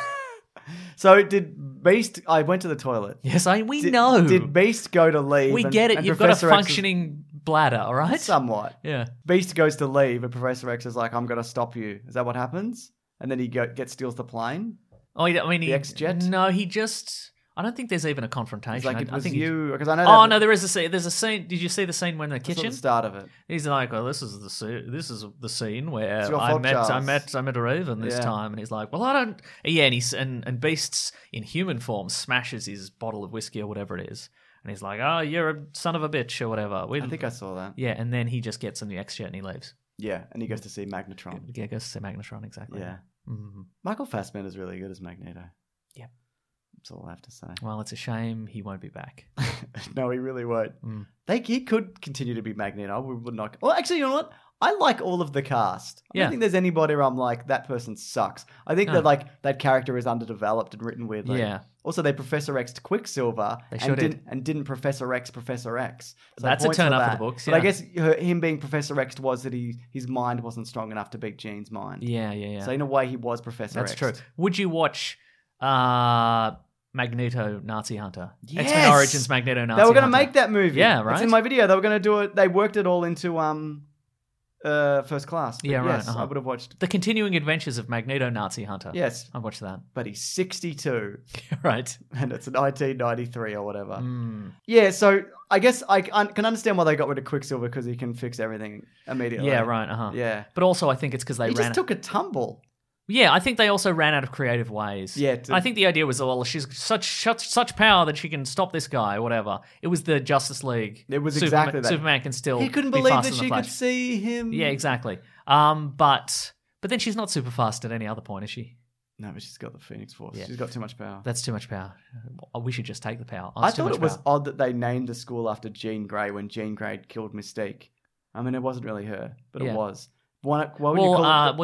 So did Beast? I went to the toilet. Yes, we know. Did Beast go to leave? We get it. And You've Professor got a X functioning bladder, all right? Somewhat. Yeah. Beast goes to leave, and Professor X is like, "I'm gonna stop you." Is that what happens? And then he steals the plane. Oh, the X-Jet. No, he just. I don't think there's even a confrontation. It's like I was think you because I know. Oh no, there is a scene. There's a scene. Did you see the scene when in the kitchen? That's the start of it. He's like, "Well, this is the scene where It's your I fault, met Charles. Raven this Yeah. time." And he's like, "Well, I don't." Yeah, and Beast's in human form smashes his bottle of whiskey or whatever it is, and he's like, "Oh, you're a son of a bitch" or whatever. I think I saw that. Yeah, and then he just gets in the X-Jet and he leaves. Yeah, and he goes to see Magnetron. Yeah, goes to see Magnetron, exactly. Yeah. Mm-hmm. Michael Fassbender's really good as Magneto. Yeah. That's all I have to say. Well, it's a shame he won't be back. No, he really won't. He could continue to be Magneto. We would not. Well, actually, you know what? I like all of the cast. I don't think there's anybody where I'm like, that person sucks. I think that character is underdeveloped and written weirdly. Yeah. Also, they Professor X'd Quicksilver and didn't Professor X Professor X. So that's a turn up for the books. Yeah. But I guess him being Professor X was that his mind wasn't strong enough to beat Jean's mind. Yeah. So in a way, he was Professor X. That's true. Would you watch Magneto Nazi Hunter? Yes! X-Men Origins Magneto Nazi Hunter. They were going to make that movie. Yeah, right. It's in my video. They were going to do it. They worked it all into First Class. But yeah, right. Yes, I would have watched The Continuing Adventures of Magneto Nazi Hunter. Yes. I watched that. But he's 62. Right. And it's 1993 or whatever. Yeah, so I guess I can understand why they got rid of Quicksilver because he can fix everything immediately. Yeah, right. Yeah. But also I think it's because he just took a tumble. Yeah, I think they also ran out of creative ways. Yeah, I think the idea was, well, she's such power that she can stop this guy or whatever. It was the Justice League. It was exactly that. Superman can still. He couldn't be believe faster that than she the Flash. could see him. Yeah, exactly. But then she's not super fast at any other point, is she? No, but she's got the Phoenix Force. Yeah. She's got too much power. That's too much power. We should just take the power. I thought it was odd that they named the school after Jean Grey when Jean Grey killed Mystique. I mean, it wasn't really her, but it was. Why would you call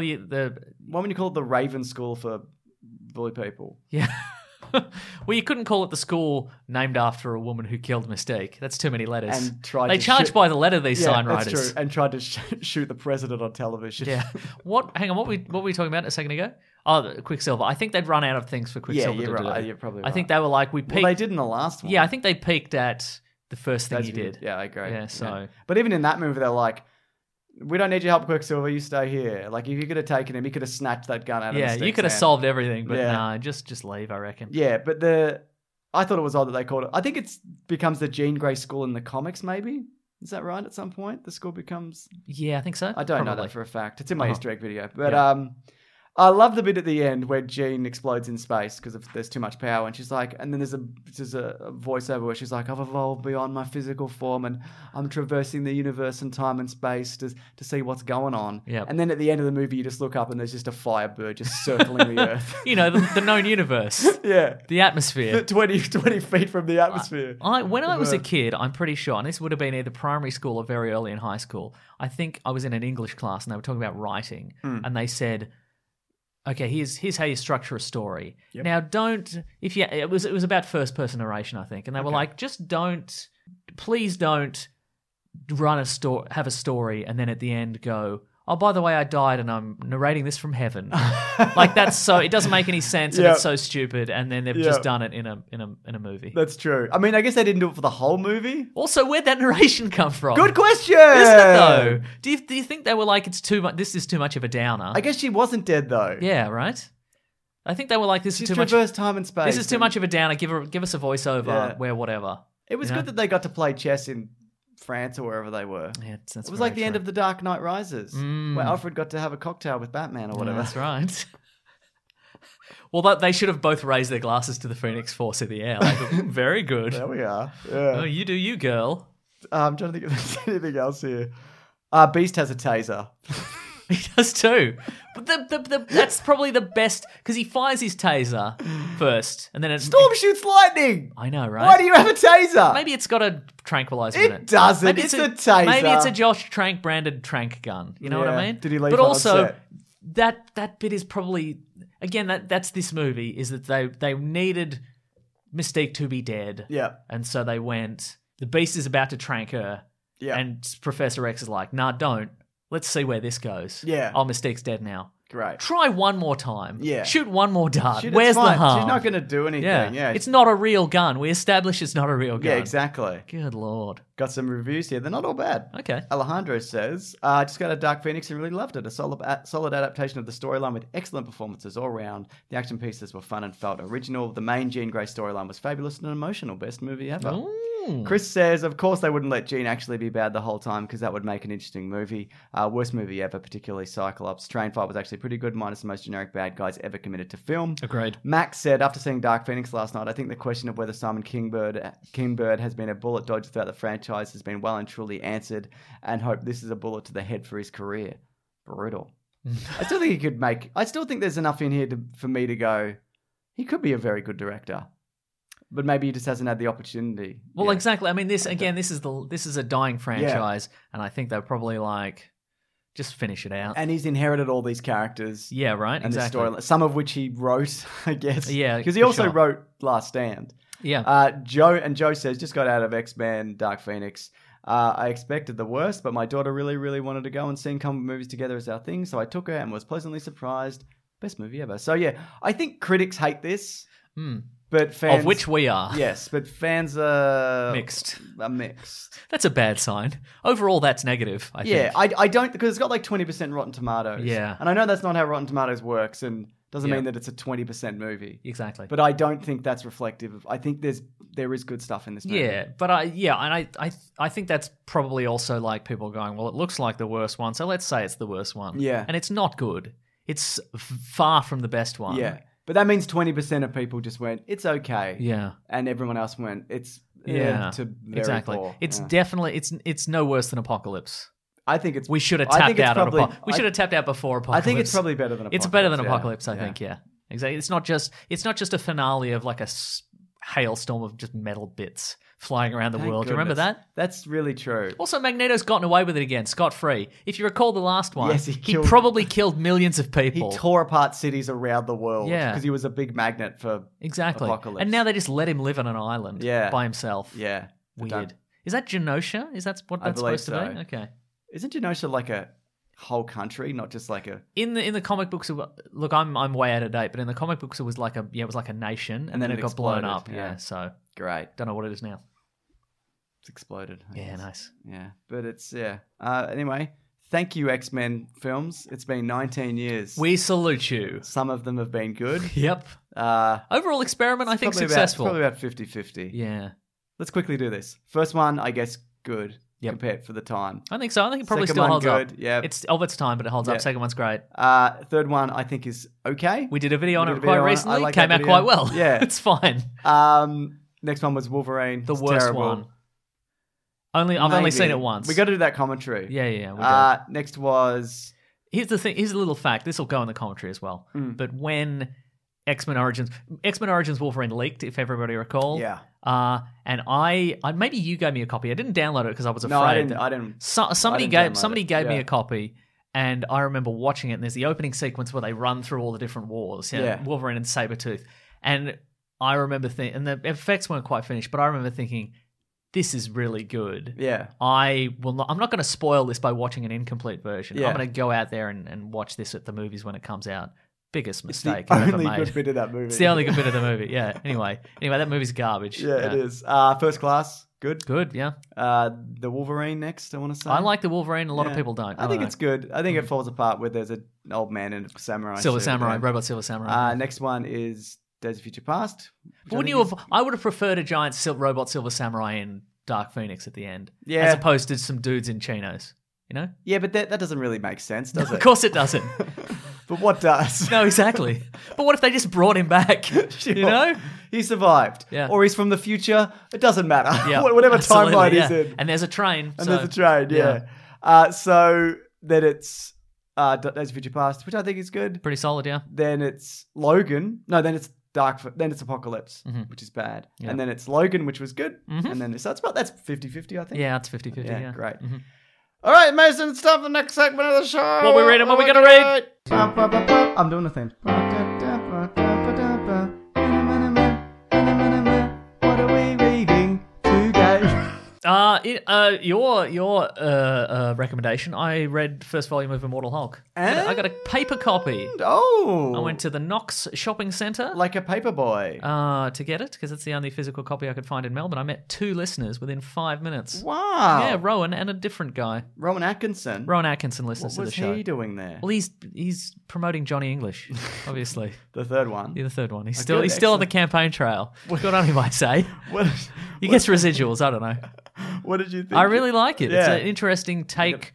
it the Raven School for bully people? Yeah. Well, you couldn't call it the school named after a woman who killed Mystique. That's too many letters. And they charge by the letter, these sign that's writers. True. And tried to shoot the president on television. Yeah. Hang on, what were we talking about a second ago? Oh, Quicksilver. I think they'd run out of things for Quicksilver to do. You're probably I think they were like, we peaked. Well, they did in the last one. Yeah, I think they peaked at the first thing he did. Yeah, I agree. Yeah, so. Yeah. But even in that movie, they're like, we don't need your help, Quicksilver. You stay here. Like, if you could have taken him, he could have snatched that gun out of his Yeah, you could have solved everything, but nah, just leave, I reckon. Yeah, but I thought it was odd that they called it. I think it becomes the Jean Grey School in the comics, maybe. Is that right? At some point, the school becomes. Yeah, I think so. I don't know that for a fact. It's in my Easter egg video, but I love the bit at the end where Jean explodes in space because there's too much power, and she's like, and then there's a voiceover where she's like, I've evolved beyond my physical form, and I'm traversing the universe and time and space to see what's going on. Yep. And then at the end of the movie, you just look up and there's just a Firebird just circling the Earth. You know, the known universe. Yeah. The atmosphere. 20 feet from the atmosphere. When I was a kid, I'm pretty sure, and this would have been either primary school or very early in high school, I think I was in an English class and they were talking about writing, and they said, okay, here's how you structure a story. Yep. Now, it was about first person narration, I think, and they were like, please don't have a story, and then at the end go, oh, by the way, I died, and I'm narrating this from heaven. Like that's it doesn't make any sense, and it's so stupid. And then they've just done it in a movie. That's true. I mean, I guess they didn't do it for the whole movie. Also, where'd that narration come from? Good question. Isn't it though? Do you think they were like, it's too much? This is too much of a downer. I guess she wasn't dead though. Yeah, right. I think they were like, this is Just too much. reverse time and space. This is too much of a downer. Give us a voiceover where whatever. It was good that they got to play chess in France or wherever they were. Yeah, it was like the end of The Dark Knight Rises, where Alfred got to have a cocktail with Batman or whatever. That's right. Well, they should have both raised their glasses to the Phoenix Force in the air. Like, very good. There we are. Yeah. Oh, you do you, girl. I'm trying to think if there's anything else here. Beast has a taser. He does too. But that's probably the best, because he fires his taser first, and then Storm shoots lightning. I know, right? Why do you have a taser? Maybe it's got a tranquilizer in it. It doesn't. Maybe it's a taser. Maybe it's a Josh Trank branded Trank gun. You know what I mean? Did he leave But on also, set? that bit is probably, again, that's this movie, is that they needed Mystique to be dead. Yeah. And so they went, the Beast is about to trank her. Yeah. And Professor X is like, nah, don't. Let's see where this goes. Yeah. Oh, Mystique's dead now. Great. Try one more time. Yeah. Shoot one more dart. Shoot, Where's it's the fine. harm? She's not going to do anything. Yeah. It's not a real gun. We established it's not a real gun. Yeah, exactly. Good Lord. Got some reviews here. They're not all bad. Okay. Alejandro says, I just got a Dark Phoenix and really loved it. A solid adaptation of the storyline with excellent performances all around. The action pieces were fun and felt original. The main Jean Grey storyline was fabulous and emotional. Best movie ever. Ooh. Chris says, of course they wouldn't let Jean actually be bad the whole time because that would make an interesting movie. Worst movie ever, particularly Cyclops. Train Fight was actually pretty good, minus the most generic bad guys ever committed to film. Agreed. Max said, after seeing Dark Phoenix last night, I think the question of whether Simon Kingbird has been a bullet dodge throughout the franchise has been well and truly answered, and hope this is a bullet to the head for his career. Brutal. I still think he could I still think there's enough in here for me to go, he could be a very good director. But maybe he just hasn't had the opportunity. Well, exactly. I mean, this is a dying franchise, and I think they're probably like, just finish it out. And he's inherited all these characters. Yeah, right. And exactly. the story, some of which he wrote, I guess. Yeah, because he also wrote Last Stand. Yeah. Joe says, just got out of X-Men, Dark Phoenix. I expected the worst, but my daughter really, really wanted to go, and seeing comic movies together is our thing, so I took her and was pleasantly surprised. Best movie ever. So yeah, I think critics hate this. But fans, of which we are. Yes, but fans are mixed. That's a bad sign. Overall, that's negative, I think. Yeah, I don't, because it's got like 20% Rotten Tomatoes. Yeah. And I know that's not how Rotten Tomatoes works, and doesn't mean that it's a 20% movie. Exactly. But I don't think that's reflective of, I think there is good stuff in this movie. Yeah, but I think that's probably also like people going, well, it looks like the worst one, so let's say it's the worst one. Yeah. And it's not good. It's far from the best one. Yeah. But that means 20% of people just went, it's okay. Yeah. And everyone else went, it's to very exactly. poor. It's definitely it's no worse than Apocalypse. I think it's. We should have tapped out. We should have tapped out before Apocalypse. I think it's probably better than Apocalypse. It's better than Apocalypse. I think. Yeah. Exactly. It's not just a finale of like a hailstorm of just metal bits flying around the world. Do you remember that? That's really true. Also, Magneto's gotten away with it again, scot-free. If you recall the last one, yes, he probably killed millions of people. He tore apart cities around the world. Yeah. Because he was a big magnet for Apocalypse. And now they just let him live on an island by himself. Yeah. Weird. Is that Genosha? Is that what that's supposed to be? Okay. Isn't Genosha like a whole country, not just like a... In the comic books, look, I'm way out of date, but in the comic books it was like a nation, and then it got blown up. Yeah, so great. Don't know what it is now. It's exploded. I guess. Nice. Yeah, but it's anyway, thank you, X-Men films. It's been 19 years. We salute you. Some of them have been good. Yep. Overall experiment, I think successful. Probably about 50-50. Yeah. Let's quickly do this. First one, I guess, good. Yep. Compared for the time. I think so. I think it probably Second still holds good. up. Yeah. It's of its time, but it holds up. Second one's great. Third one, I think, is okay. We did a video on it quite recently. Came out quite well. Yeah. It's fine. Next one was Wolverine. The worst terrible. one. I've only seen it once. We got to do that commentary. Yeah. Next was... Here's the thing. Here's a little fact. This will go in the commentary as well. But when X-Men Origins Wolverine leaked, if everybody recall. Yeah. And I maybe you gave me a copy. I didn't download it because I was afraid. No, I didn't. Somebody gave me a copy, and I remember watching it. And there's the opening sequence where they run through all the different wars. Wolverine and Sabretooth. And I remember and the effects weren't quite finished, but I remember thinking, this is really good. Yeah. I'm not going to spoil this by watching an incomplete version. I'm going to go out there and watch this at the movies when it comes out. Biggest mistake I've ever made. It's the only good bit of that movie. It's the only good bit of the movie, yeah. Anyway, that movie's garbage. Yeah, it is. First Class. Good. Good, yeah. The Wolverine next, I want to say. I like the Wolverine. A lot of people don't. I think it's good. I think it falls apart where there's an old man in a samurai Silver suit. Samurai, Yeah. Robot Silver Samurai. Next one is Days of Future Past. Wouldn't you have? I would have preferred a giant Robot Silver Samurai in Dark Phoenix at the end, Yeah. as opposed to some dudes in chinos. You know? Yeah, but that doesn't really make sense, does it? Of course it doesn't. But what does? No, exactly. But what if they just brought him back? Sure. You know? He survived. Yeah. Or he's from the future. It doesn't matter. Yeah, Whatever absolutely, timeline yeah. he's in. And there's a train. And so- there's a train, yeah. So then it's Days of Future Past, which I think is good. Pretty solid, yeah. Then it's Logan. No, then it's then it's Apocalypse, which is bad. Yeah. And then it's Logan, which was good. And then so that's 50-50, I think. Yeah, it's 50-50, yeah. Great. All right, Mason, it's time for the next segment of the show. What we reading? What we gonna read? I'm doing the theme. What are we reading today? Your recommendation. I read first volume of Immortal Hulk. I got a paper copy. Oh, I went to the Knox Shopping Centre like a paper boy. to get it because it's the only physical copy I could find in Melbourne. I met 2 listeners within 5 minutes. Wow. Yeah, Rowan and a different guy. Rowan Atkinson. Rowan Atkinson listens What to the was show. he doing there? Well, he's promoting Johnny English, obviously. The third one. Yeah, the third one. He's good, still on the excellent. campaign trail. Good on him, I say. What, He gets residuals. I don't know. what did you think? I really like it. It's Yeah. an interesting take.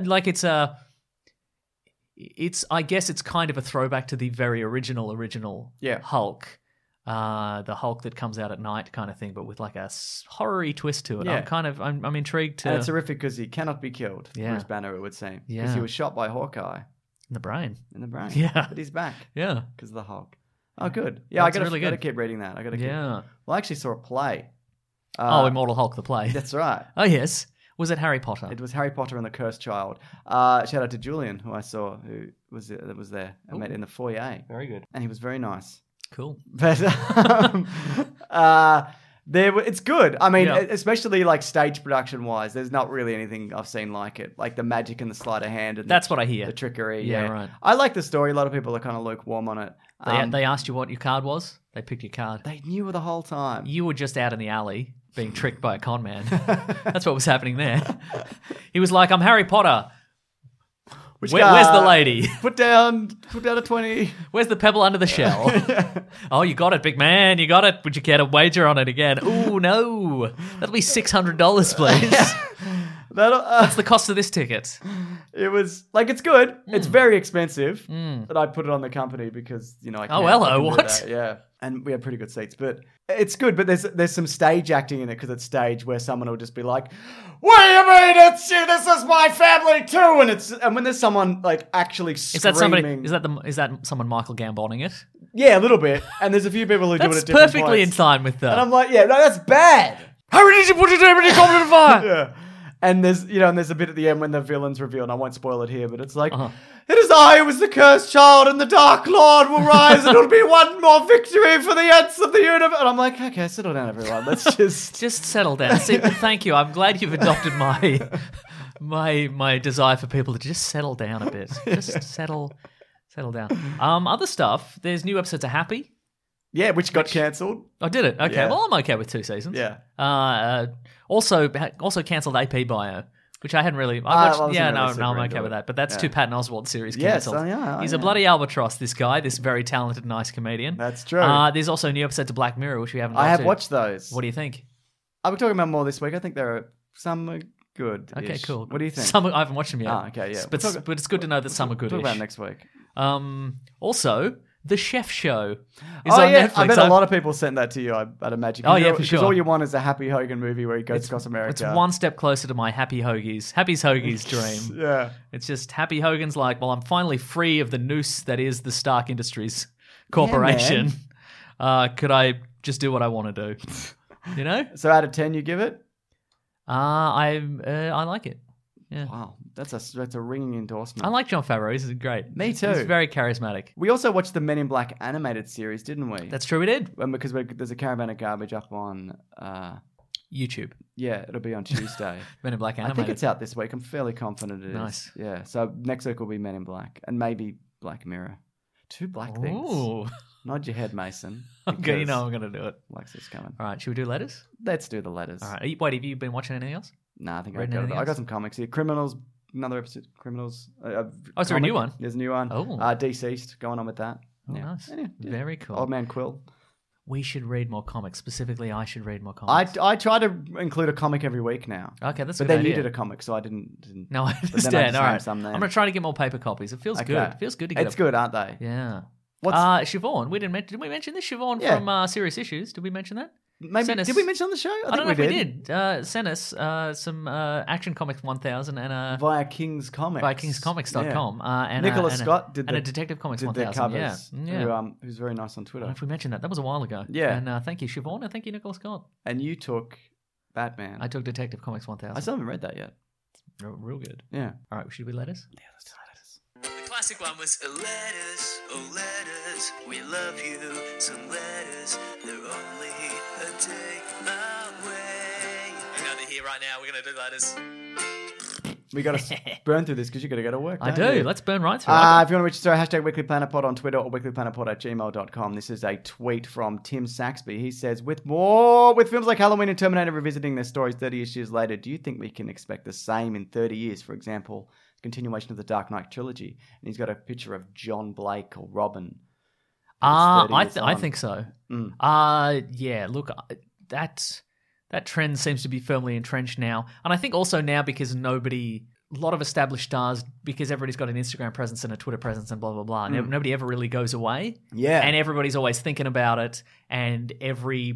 I guess it's kind of a throwback to the very original Yeah. Hulk. The Hulk that comes out at night kind of thing, but with like a horror-y twist to it. Yeah. I'm intrigued to... And it's horrific because he cannot be killed. Yeah. Bruce Banner, it would seem. Because Yeah. he was shot by Hawkeye in the brain. in the brain. Yeah. But he's back Yeah. because of the Hulk. Oh, good. Yeah, That's I really gotta good. keep reading that. I gotta keep. Yeah. Well, I actually saw a play. Immortal Hulk, the play. That's right. Oh, yes. Was it Harry Potter? It was Harry Potter and the Cursed Child. Shout out to Julian, who I saw, who was there. I met in the foyer. Very good. And he was very nice. Cool. But it's good. I mean, Yeah. especially like stage production wise, there's not really anything I've seen like it. Like the magic and the sleight of hand. And That's what I hear. The trickery. Yeah, Yeah, right. I like the story. A lot of people are kind of lukewarm on it. They asked you what your card was. They picked your card. They knew the whole time. You were just out in the alley being tricked by a con man. That's what was happening there. He was like, I'm Harry Potter. Where's the lady? Put down a 20. Where's the pebble under the shell? Oh, you got it, big man. You got it. Would you care to wager on it again? Ooh, no. That'll be $600, please. That's the cost of this ticket. It was like, it's good. It's very expensive, but I put it on the company because, I can't. Oh, hello, I can do what? that, yeah. And we had pretty good seats, but it's good. But there's some stage acting in it because it's stage where someone will just be like, "What do you mean it's you? This is my family too." And when there's someone like actually screaming, Is that someone Michael Gamboning it? yeah, a little bit. And there's a few people who do it That's at different perfectly points. in line with that. And I'm like, yeah, no, that's bad. How did you put your name in your comment fire? Yeah. And there's a bit at the end when the villain's revealed, and I won't spoil it here, but it's like, it is I who was the cursed child, and the Dark Lord will rise, and it'll be one more victory for the ends of the universe. And I'm like, okay, settle down, everyone. Let's just... Just settle down. See, thank you. I'm glad you've adopted my desire for people to just settle down a bit. Just settle down. Other stuff, there's new episodes of Happy. Yeah, which got cancelled. Oh, did it? Okay. Yeah. Well, I'm okay with 2 seasons. Yeah. Also cancelled AP Bio, which I hadn't really. I'm okay with that. But that's 2 Patton Oswalt series Yes, cancelled. yeah. He's a bloody albatross, this guy, this very talented, nice comedian. That's true. There's also new episodes of Black Mirror, which we haven't watched. I have yet. watched those. What do you think? I'll be talking about more this week. I think there are some good. Okay, cool. What do you think? Some, I haven't watched them yet. Okay, yeah. But it's good to know that some are good. Talk about it next week. Also, The Chef Show is Oh, on yeah. Netflix. I bet a lot of people sent that to you, I'd imagine. Oh, yeah, for Because sure. all you want is a Happy Hogan movie where he goes across America. It's one step closer to my Happy's Hoagies dream. Yeah. It's just Happy Hogan's like, well, I'm finally free of the noose that is the Stark Industries Corporation. Could I just do what I want to do? You know? So out of 10, you give it? I like it. Yeah. Wow. That's a ringing endorsement. I like Jon Favreau. He's great. Me too. He's very charismatic. We also watched the Men in Black animated series, didn't we? That's true, we did. Because there's a Caravan of Garbage up on... YouTube. Yeah, it'll be on Tuesday. Men in Black I animated. think it's out this week. I'm fairly confident it is. Nice. Yeah, so next week will be Men in Black and maybe Black Mirror. 2 black things. Ooh. Nod your head, Mason. Okay, you know I'm going to do it. Lexi's coming. All right, should we do letters? Let's do the letters. All right. Wait, have you been watching anything else? Nah, I think Read I anything got else? some comics here. Criminals, another episode. Criminals. is there a new one? There's a new one. Oh. Deceased, going on with that. Oh, nice. Yeah. Very cool. Old Man Quill. We should read more comics. Specifically, I should read more comics. I try to include a comic every week now. Okay, that's a but good then idea. you did a comic, so I didn't. No, I but then understand. All right. some then. I'm going to try to get more paper copies. It feels good. It feels good to get It's good, aren't they? Yeah. What's Siobhan? Did we mention this? Siobhan from Serious Issues. Did we mention that? maybe did we mention on the show? I don't know if we did. Sent us some Action Comics 1000 and via King's Comics. Via kingscomics.com. And Nicholas Scott did a Detective Comics did 1000. the covers. Yeah. Who's very nice on I Twitter. don't know if we mentioned that. That was a while ago. Yeah. And thank you, Siobhan, and thank you, Nicholas Scott. And you took Batman. I took Detective Comics 1000. I still haven't read that yet. Real good. Yeah. All right, should we letters? Yeah, let's do letters. The classic one was letters, oh letters, we love you. Some letters, they're only a day away. I know they're here right now. We're gonna do letters. We got to burn through this because you got to go to work. I don't do. you? Let's burn right through If it. you want to reach us, hashtag WeeklyPlanetPod on Twitter or weeklyplanetpod@gmail.com. This is a tweet from Tim Saxby. He says, with films like Halloween and Terminator revisiting their stories 30 years later, do you think we can expect the same in 30 years? For example, continuation of the Dark Knight trilogy. And he's got a picture of John Blake or Robin. I think so. Yeah, look, that trend seems to be firmly entrenched now. And I think also now because a lot of established stars, because everybody's got an Instagram presence and a Twitter presence and blah, blah, blah. Nobody ever really goes away. Yeah. And everybody's always thinking about it. And every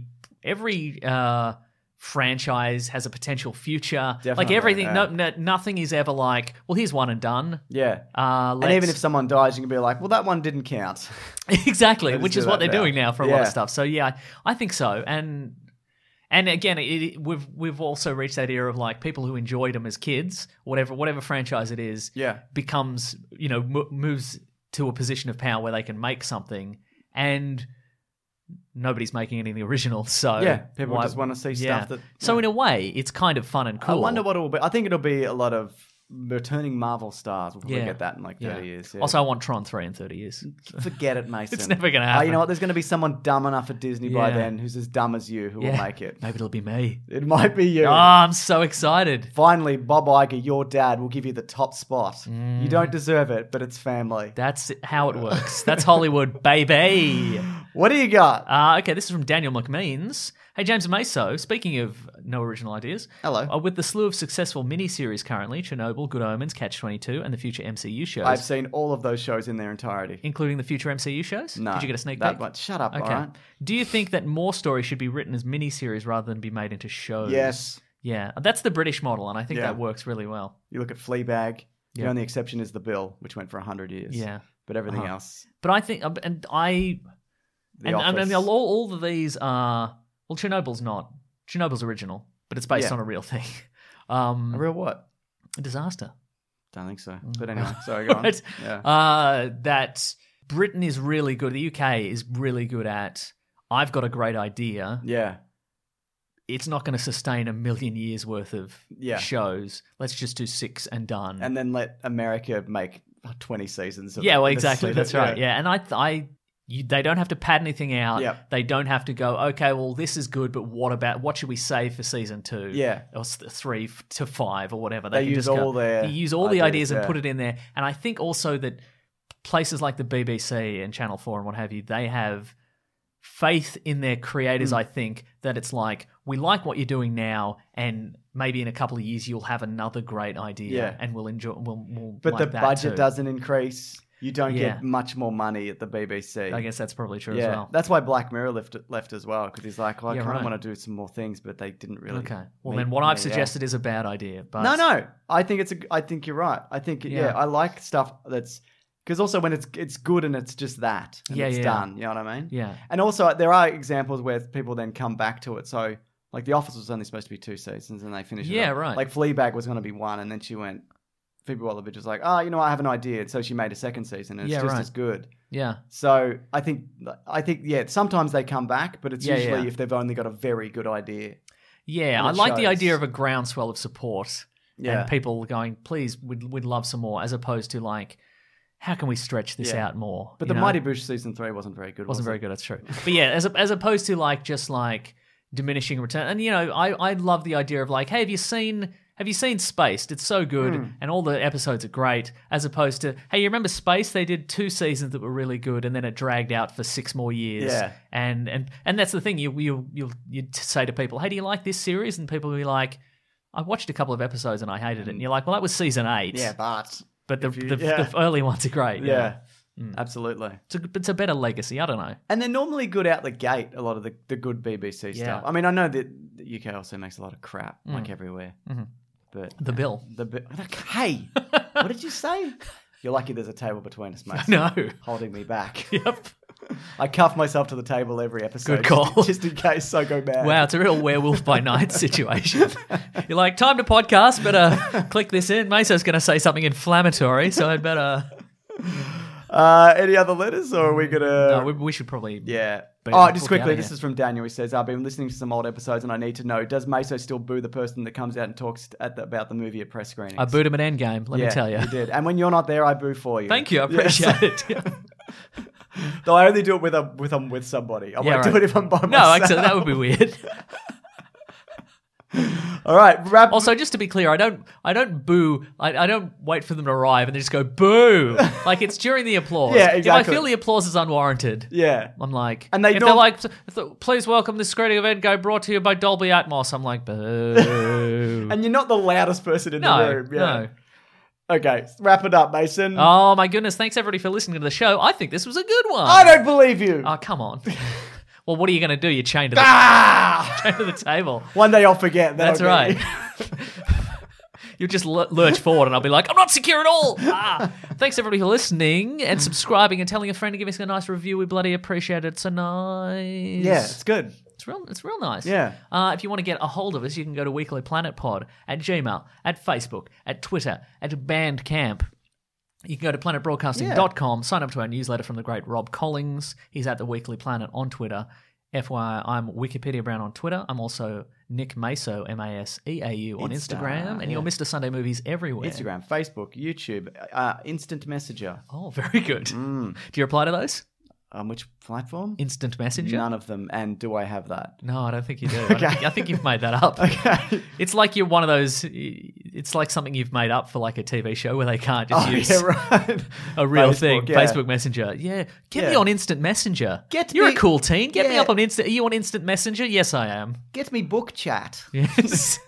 franchise has a potential future. Definitely, like everything, yeah. nothing is ever like, well, here's one and done. Yeah. And even if someone dies, you can be like, well, that one didn't count. Exactly, which is what they're doing now for a lot of Yeah. stuff. So yeah, I think so. And again, we've also reached that era of like people who enjoyed them as kids, whatever franchise it is, becomes moves to a position of power where they can make something, and nobody's making anything original. So Yeah, people just want to see stuff that... So in a way, it's kind of fun and cool. I wonder what it will be. I think it'll be a lot of returning Marvel stars. We'll probably get that in like 30 years. Yeah. Also, I want Tron 3 in 30 years. Forget it, Mason. It's never going to happen. You know what? There's going to be someone dumb enough at Disney by then who's as dumb as you who will make it. Maybe it'll be me. It might be you. Oh, I'm so excited. Finally, Bob Iger, your dad, will give you the top spot. You don't deserve it, but it's family. That's how it works. That's Hollywood, baby. What do you got? Okay, this is from Daniel McMeans. Hey, James and Meso, speaking of no original ideas. Hello. With the slew of successful miniseries currently, Chernobyl, Good Omens, Catch-22, and the future MCU shows. I've seen all of those shows in their entirety. Including the future MCU shows? No. Did you get a sneak that peek? much. Shut up, Okay. all right? Do you think that more stories should be written as miniseries rather than be made into shows? Yes. Yeah, that's the British model, and I think Yeah. that works really well. You look at Fleabag. The Yeah. only exception is The Bill, which went for 100 years. Yeah. But everything else... But I think, The Office. all of these are, well, Chernobyl's not. Chernobyl's original, but it's based on a real thing. A real what? A disaster. Don't think so. But anyway, sorry, go on. Right. Yeah. That Britain is really good. The UK is really good at, I've got a great idea. Yeah. It's not going to sustain 1 million years worth of Yeah. shows. Let's just do 6 and done. And then let America make 20 seasons of Yeah, it. well, exactly. That's right. Yeah, and they don't have to pad anything out. Yep. They don't have to go, okay, well, this is good, but what should we save for season 2? Yeah. Or 3 to 5 or whatever. They can use just go, all their they use all the ideas and yeah. put it in there. And I think also that places like the BBC and Channel 4 and what have you, they have faith in their creators, I think, that it's like, we like what you're doing now, and maybe in a couple of years you'll have another great idea, and we'll enjoy. But like the that budget too. doesn't increase. You don't get much more money at the BBC. I guess that's probably true as Yeah, well. that's why Black Mirror left as well, because he's like, well, I Yeah, kind of right. want to do some more things, but they didn't really. Okay. Well, meet then what I've me, suggested is a bad idea. But No. I think I think you're right. I think Yeah. I like stuff that's because also when it's good and it's just that and it's Yeah. done. You know what I mean? Yeah. And also there are examples where people then come back to it. So like The Office was only supposed to be 2 seasons and they finished it. Yeah, up. right. Like Fleabag was going to be 1 and then she went. Phoebe Waller-Bridge was like, oh, you know, I have an idea, and so she made a 2nd season, and it's just as good. Yeah. So I think sometimes they come back, but it's usually yeah. if they've only got a very good idea. Yeah, And I it like the shows. idea of a groundswell of support Yeah. and people going, please, we'd love some more, as opposed to like, how can we stretch this out more? But the Mighty Boosh season 3 wasn't very good. Wasn't very good. That's true. But yeah, as opposed to like just like diminishing return, and I love the idea of like, hey, have you seen Spaced? It's so good, and all the episodes are great. As opposed to, hey, you remember Spaced? They did 2 seasons that were really good, and then it dragged out for 6 more years. Yeah, and that's the thing. You'd say to people, hey, do you like this series? And people will be like, I watched a couple of episodes and I hated it. And you're like, well, that was season 8. Yeah, but the early ones are great. Yeah. Absolutely. It's a better legacy. I don't know. And they're normally good out the gate, a lot of the good BBC stuff. I mean, I know that the UK also makes a lot of crap, like everywhere. Mm-hmm. But The Bill. Hey, what did you say? You're lucky there's a table between us, mate. No. Holding me back. Yep. I cuff myself to the table every episode. Good call. Just in case I go mad. Wow, it's a real werewolf by night situation. You're like, time to podcast, better click this in. Meso's going to say something inflammatory, so I'd better... Any other letters, or are we going to... No, we should probably... Yeah. Oh, just quickly, this is from Daniel. He says, I've been listening to some old episodes and I need to know, does Meso still boo the person that comes out and talks about the movie at press screenings? I booed him at Endgame, let me tell you. You did. And when you're not there, I boo for you. Thank you, I appreciate it. Though I only do it with somebody. I won't do it if I'm by myself. No, actually, that would be weird. All right, Also, just to be clear, I don't boo. I don't wait for them to arrive and then just go boo. Like it's during the applause. Yeah, exactly. If I feel the applause is unwarranted, I'm like, and they're like, please welcome this screening of Endgame brought to you by Dolby Atmos. I'm like, boo. And you're not the loudest person in the room. Yeah. No. Okay, wrap it up, Mason. Oh my goodness! Thanks everybody for listening to the show. I think this was a good one. I don't believe you. Oh come on. Well, what are you going to do? You're chained to the table. One day I'll forget. That's right. You'll just lurch forward and I'll be like, I'm not secure at all. Thanks everybody for listening and subscribing and telling a friend to give us a nice review. We bloody appreciate it. It's so nice. Yeah, it's good. It's real nice. Yeah. If you want to get a hold of us, you can go to Weekly Planet Pod at Gmail, at Facebook, at Twitter, at Bandcamp. You can go to planetbroadcasting.com, sign up to our newsletter from the great Rob Collings. He's at the Weekly Planet on Twitter. FYI, I'm Wikipedia Brown on Twitter. I'm also Nick Meso, Maseau on Instagram. And you're Mr. Sunday Movies everywhere. Instagram, Facebook, YouTube, Instant Messenger. Oh, very good. Do you reply to those? Which platform? Instant Messenger? None of them. And do I have that? No, I don't think you do. Okay. I think you've made that up. Okay. It's like you're one of those... It's like something you've made up for like a TV show where they can't just use a real Facebook, thing. yeah. Facebook Messenger. Yeah. Get me on Instant Messenger. You're me- a cool teen. Get me Yeah. up on Instant... Are you on Instant Messenger? Yes, I am. Get me book chat. Yes.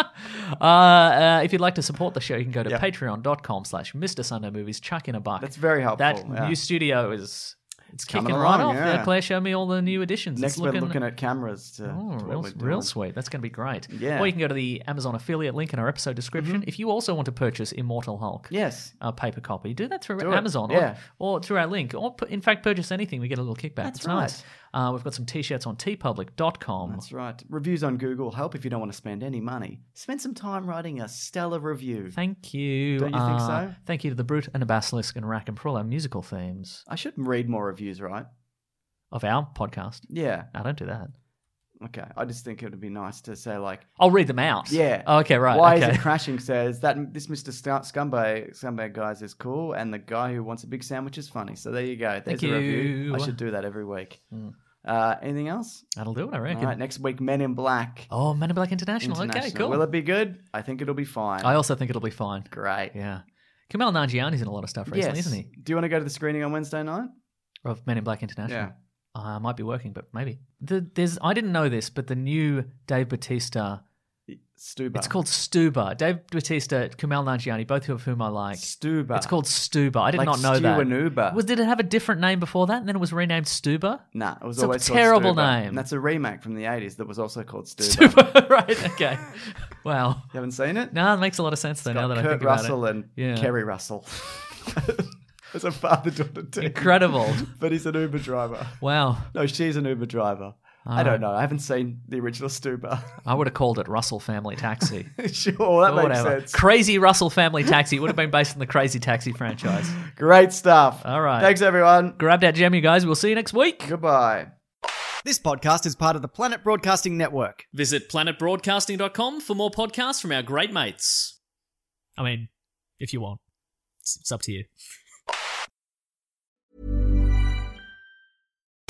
If you'd like to support the show, you can go to patreon.com/Mr. Sunday Movies. Chuck in a buck. That's very helpful. That new studio is... It's kicking coming right along, off. yeah. Claire showed me all the new additions. Next, we're looking at cameras. To what we're doing. Real sweet. That's going to be great. Yeah. Or you can go to the Amazon affiliate link in our episode description. If you also want to purchase Immortal Hulk, a paper copy, do that through Amazon or through our link. Or, in fact, purchase anything. We get a little kickback. That's it's right. nice. We've got some T-shirts on tpublic.com. That's right. Reviews on Google help if you don't want to spend any money. Spend some time writing a stellar review. Thank you. Don't you think so? Thank you to The Brute and the Basilisk and Rackham for all our musical themes. I should read more reviews, right? Of our podcast? Yeah. I don't do that. Okay. I just think it would be nice to say, like... I'll read them out. Yeah. Oh, okay, right. Why okay. Is It Crashing says that this Mr. Scumbag guys is cool, and the guy who wants a big sandwich is funny. So there you go. There's Thank a you. review. I should do that every week. Anything else? That'll do it, I reckon. All right, next week, Men in Black. Oh, Men in Black International. Okay, cool. Will it be good? I think it'll be fine. I also think it'll be fine. Great. Yeah. Kumail Nanjiani's in a lot of stuff recently, isn't he? Do you want to go to the screening on Wednesday night? Of Men in Black International? Yeah. I might be working, but maybe. I didn't know this, but the new Dave Bautista... Stuba. It's called Stuba. Dave Bautista, Kumail Nanjiani, both of whom I like. Stuba. It's called Stuba. I did like not know that. Uber. Did it have a different name before that, and then it was renamed Stuba? Nah, it was it's always a terrible called Stuba. name. And that's a remake from the 80s that was also called Stuba. Stuba, right, okay. Wow. You haven't seen it? No, it makes a lot of sense though, now that I think about it. Kurt Russell and Kerry Russell. As a father-daughter team. Incredible. But he's an Uber driver. Wow. No, she's an Uber driver. I don't know. I haven't seen the original Stuba. I would have called it Russell Family Taxi. Sure, that makes sense. Crazy Russell Family Taxi. It would have been based on the Crazy Taxi franchise. Great stuff. All right. Thanks, everyone. Grab that gem, you guys. We'll see you next week. Goodbye. This podcast is part of the Planet Broadcasting Network. Visit planetbroadcasting.com for more podcasts from our great mates. I mean, if you want. It's up to you.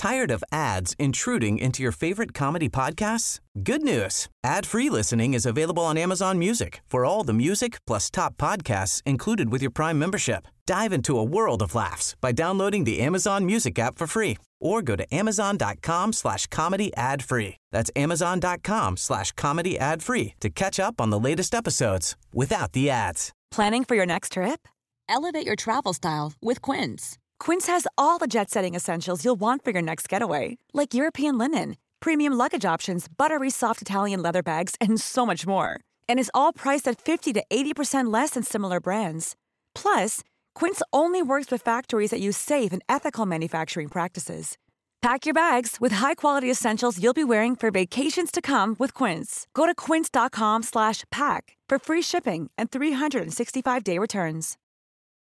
Tired of ads intruding into your favorite comedy podcasts? Good news. Ad-free listening is available on Amazon Music for all the music plus top podcasts included with your Prime membership. Dive into a world of laughs by downloading the Amazon Music app for free or go to amazon.com/comedy ad-free. That's amazon.com/comedy ad-free to catch up on the latest episodes without the ads. Planning for your next trip? Elevate your travel style with Quince. Quince has all the jet-setting essentials you'll want for your next getaway, like European linen, premium luggage options, buttery soft Italian leather bags, and so much more. And is all priced at 50 to 80% less than similar brands. Plus, Quince only works with factories that use safe and ethical manufacturing practices. Pack your bags with high-quality essentials you'll be wearing for vacations to come with Quince. Go to quince.com/pack for free shipping and 365-day returns.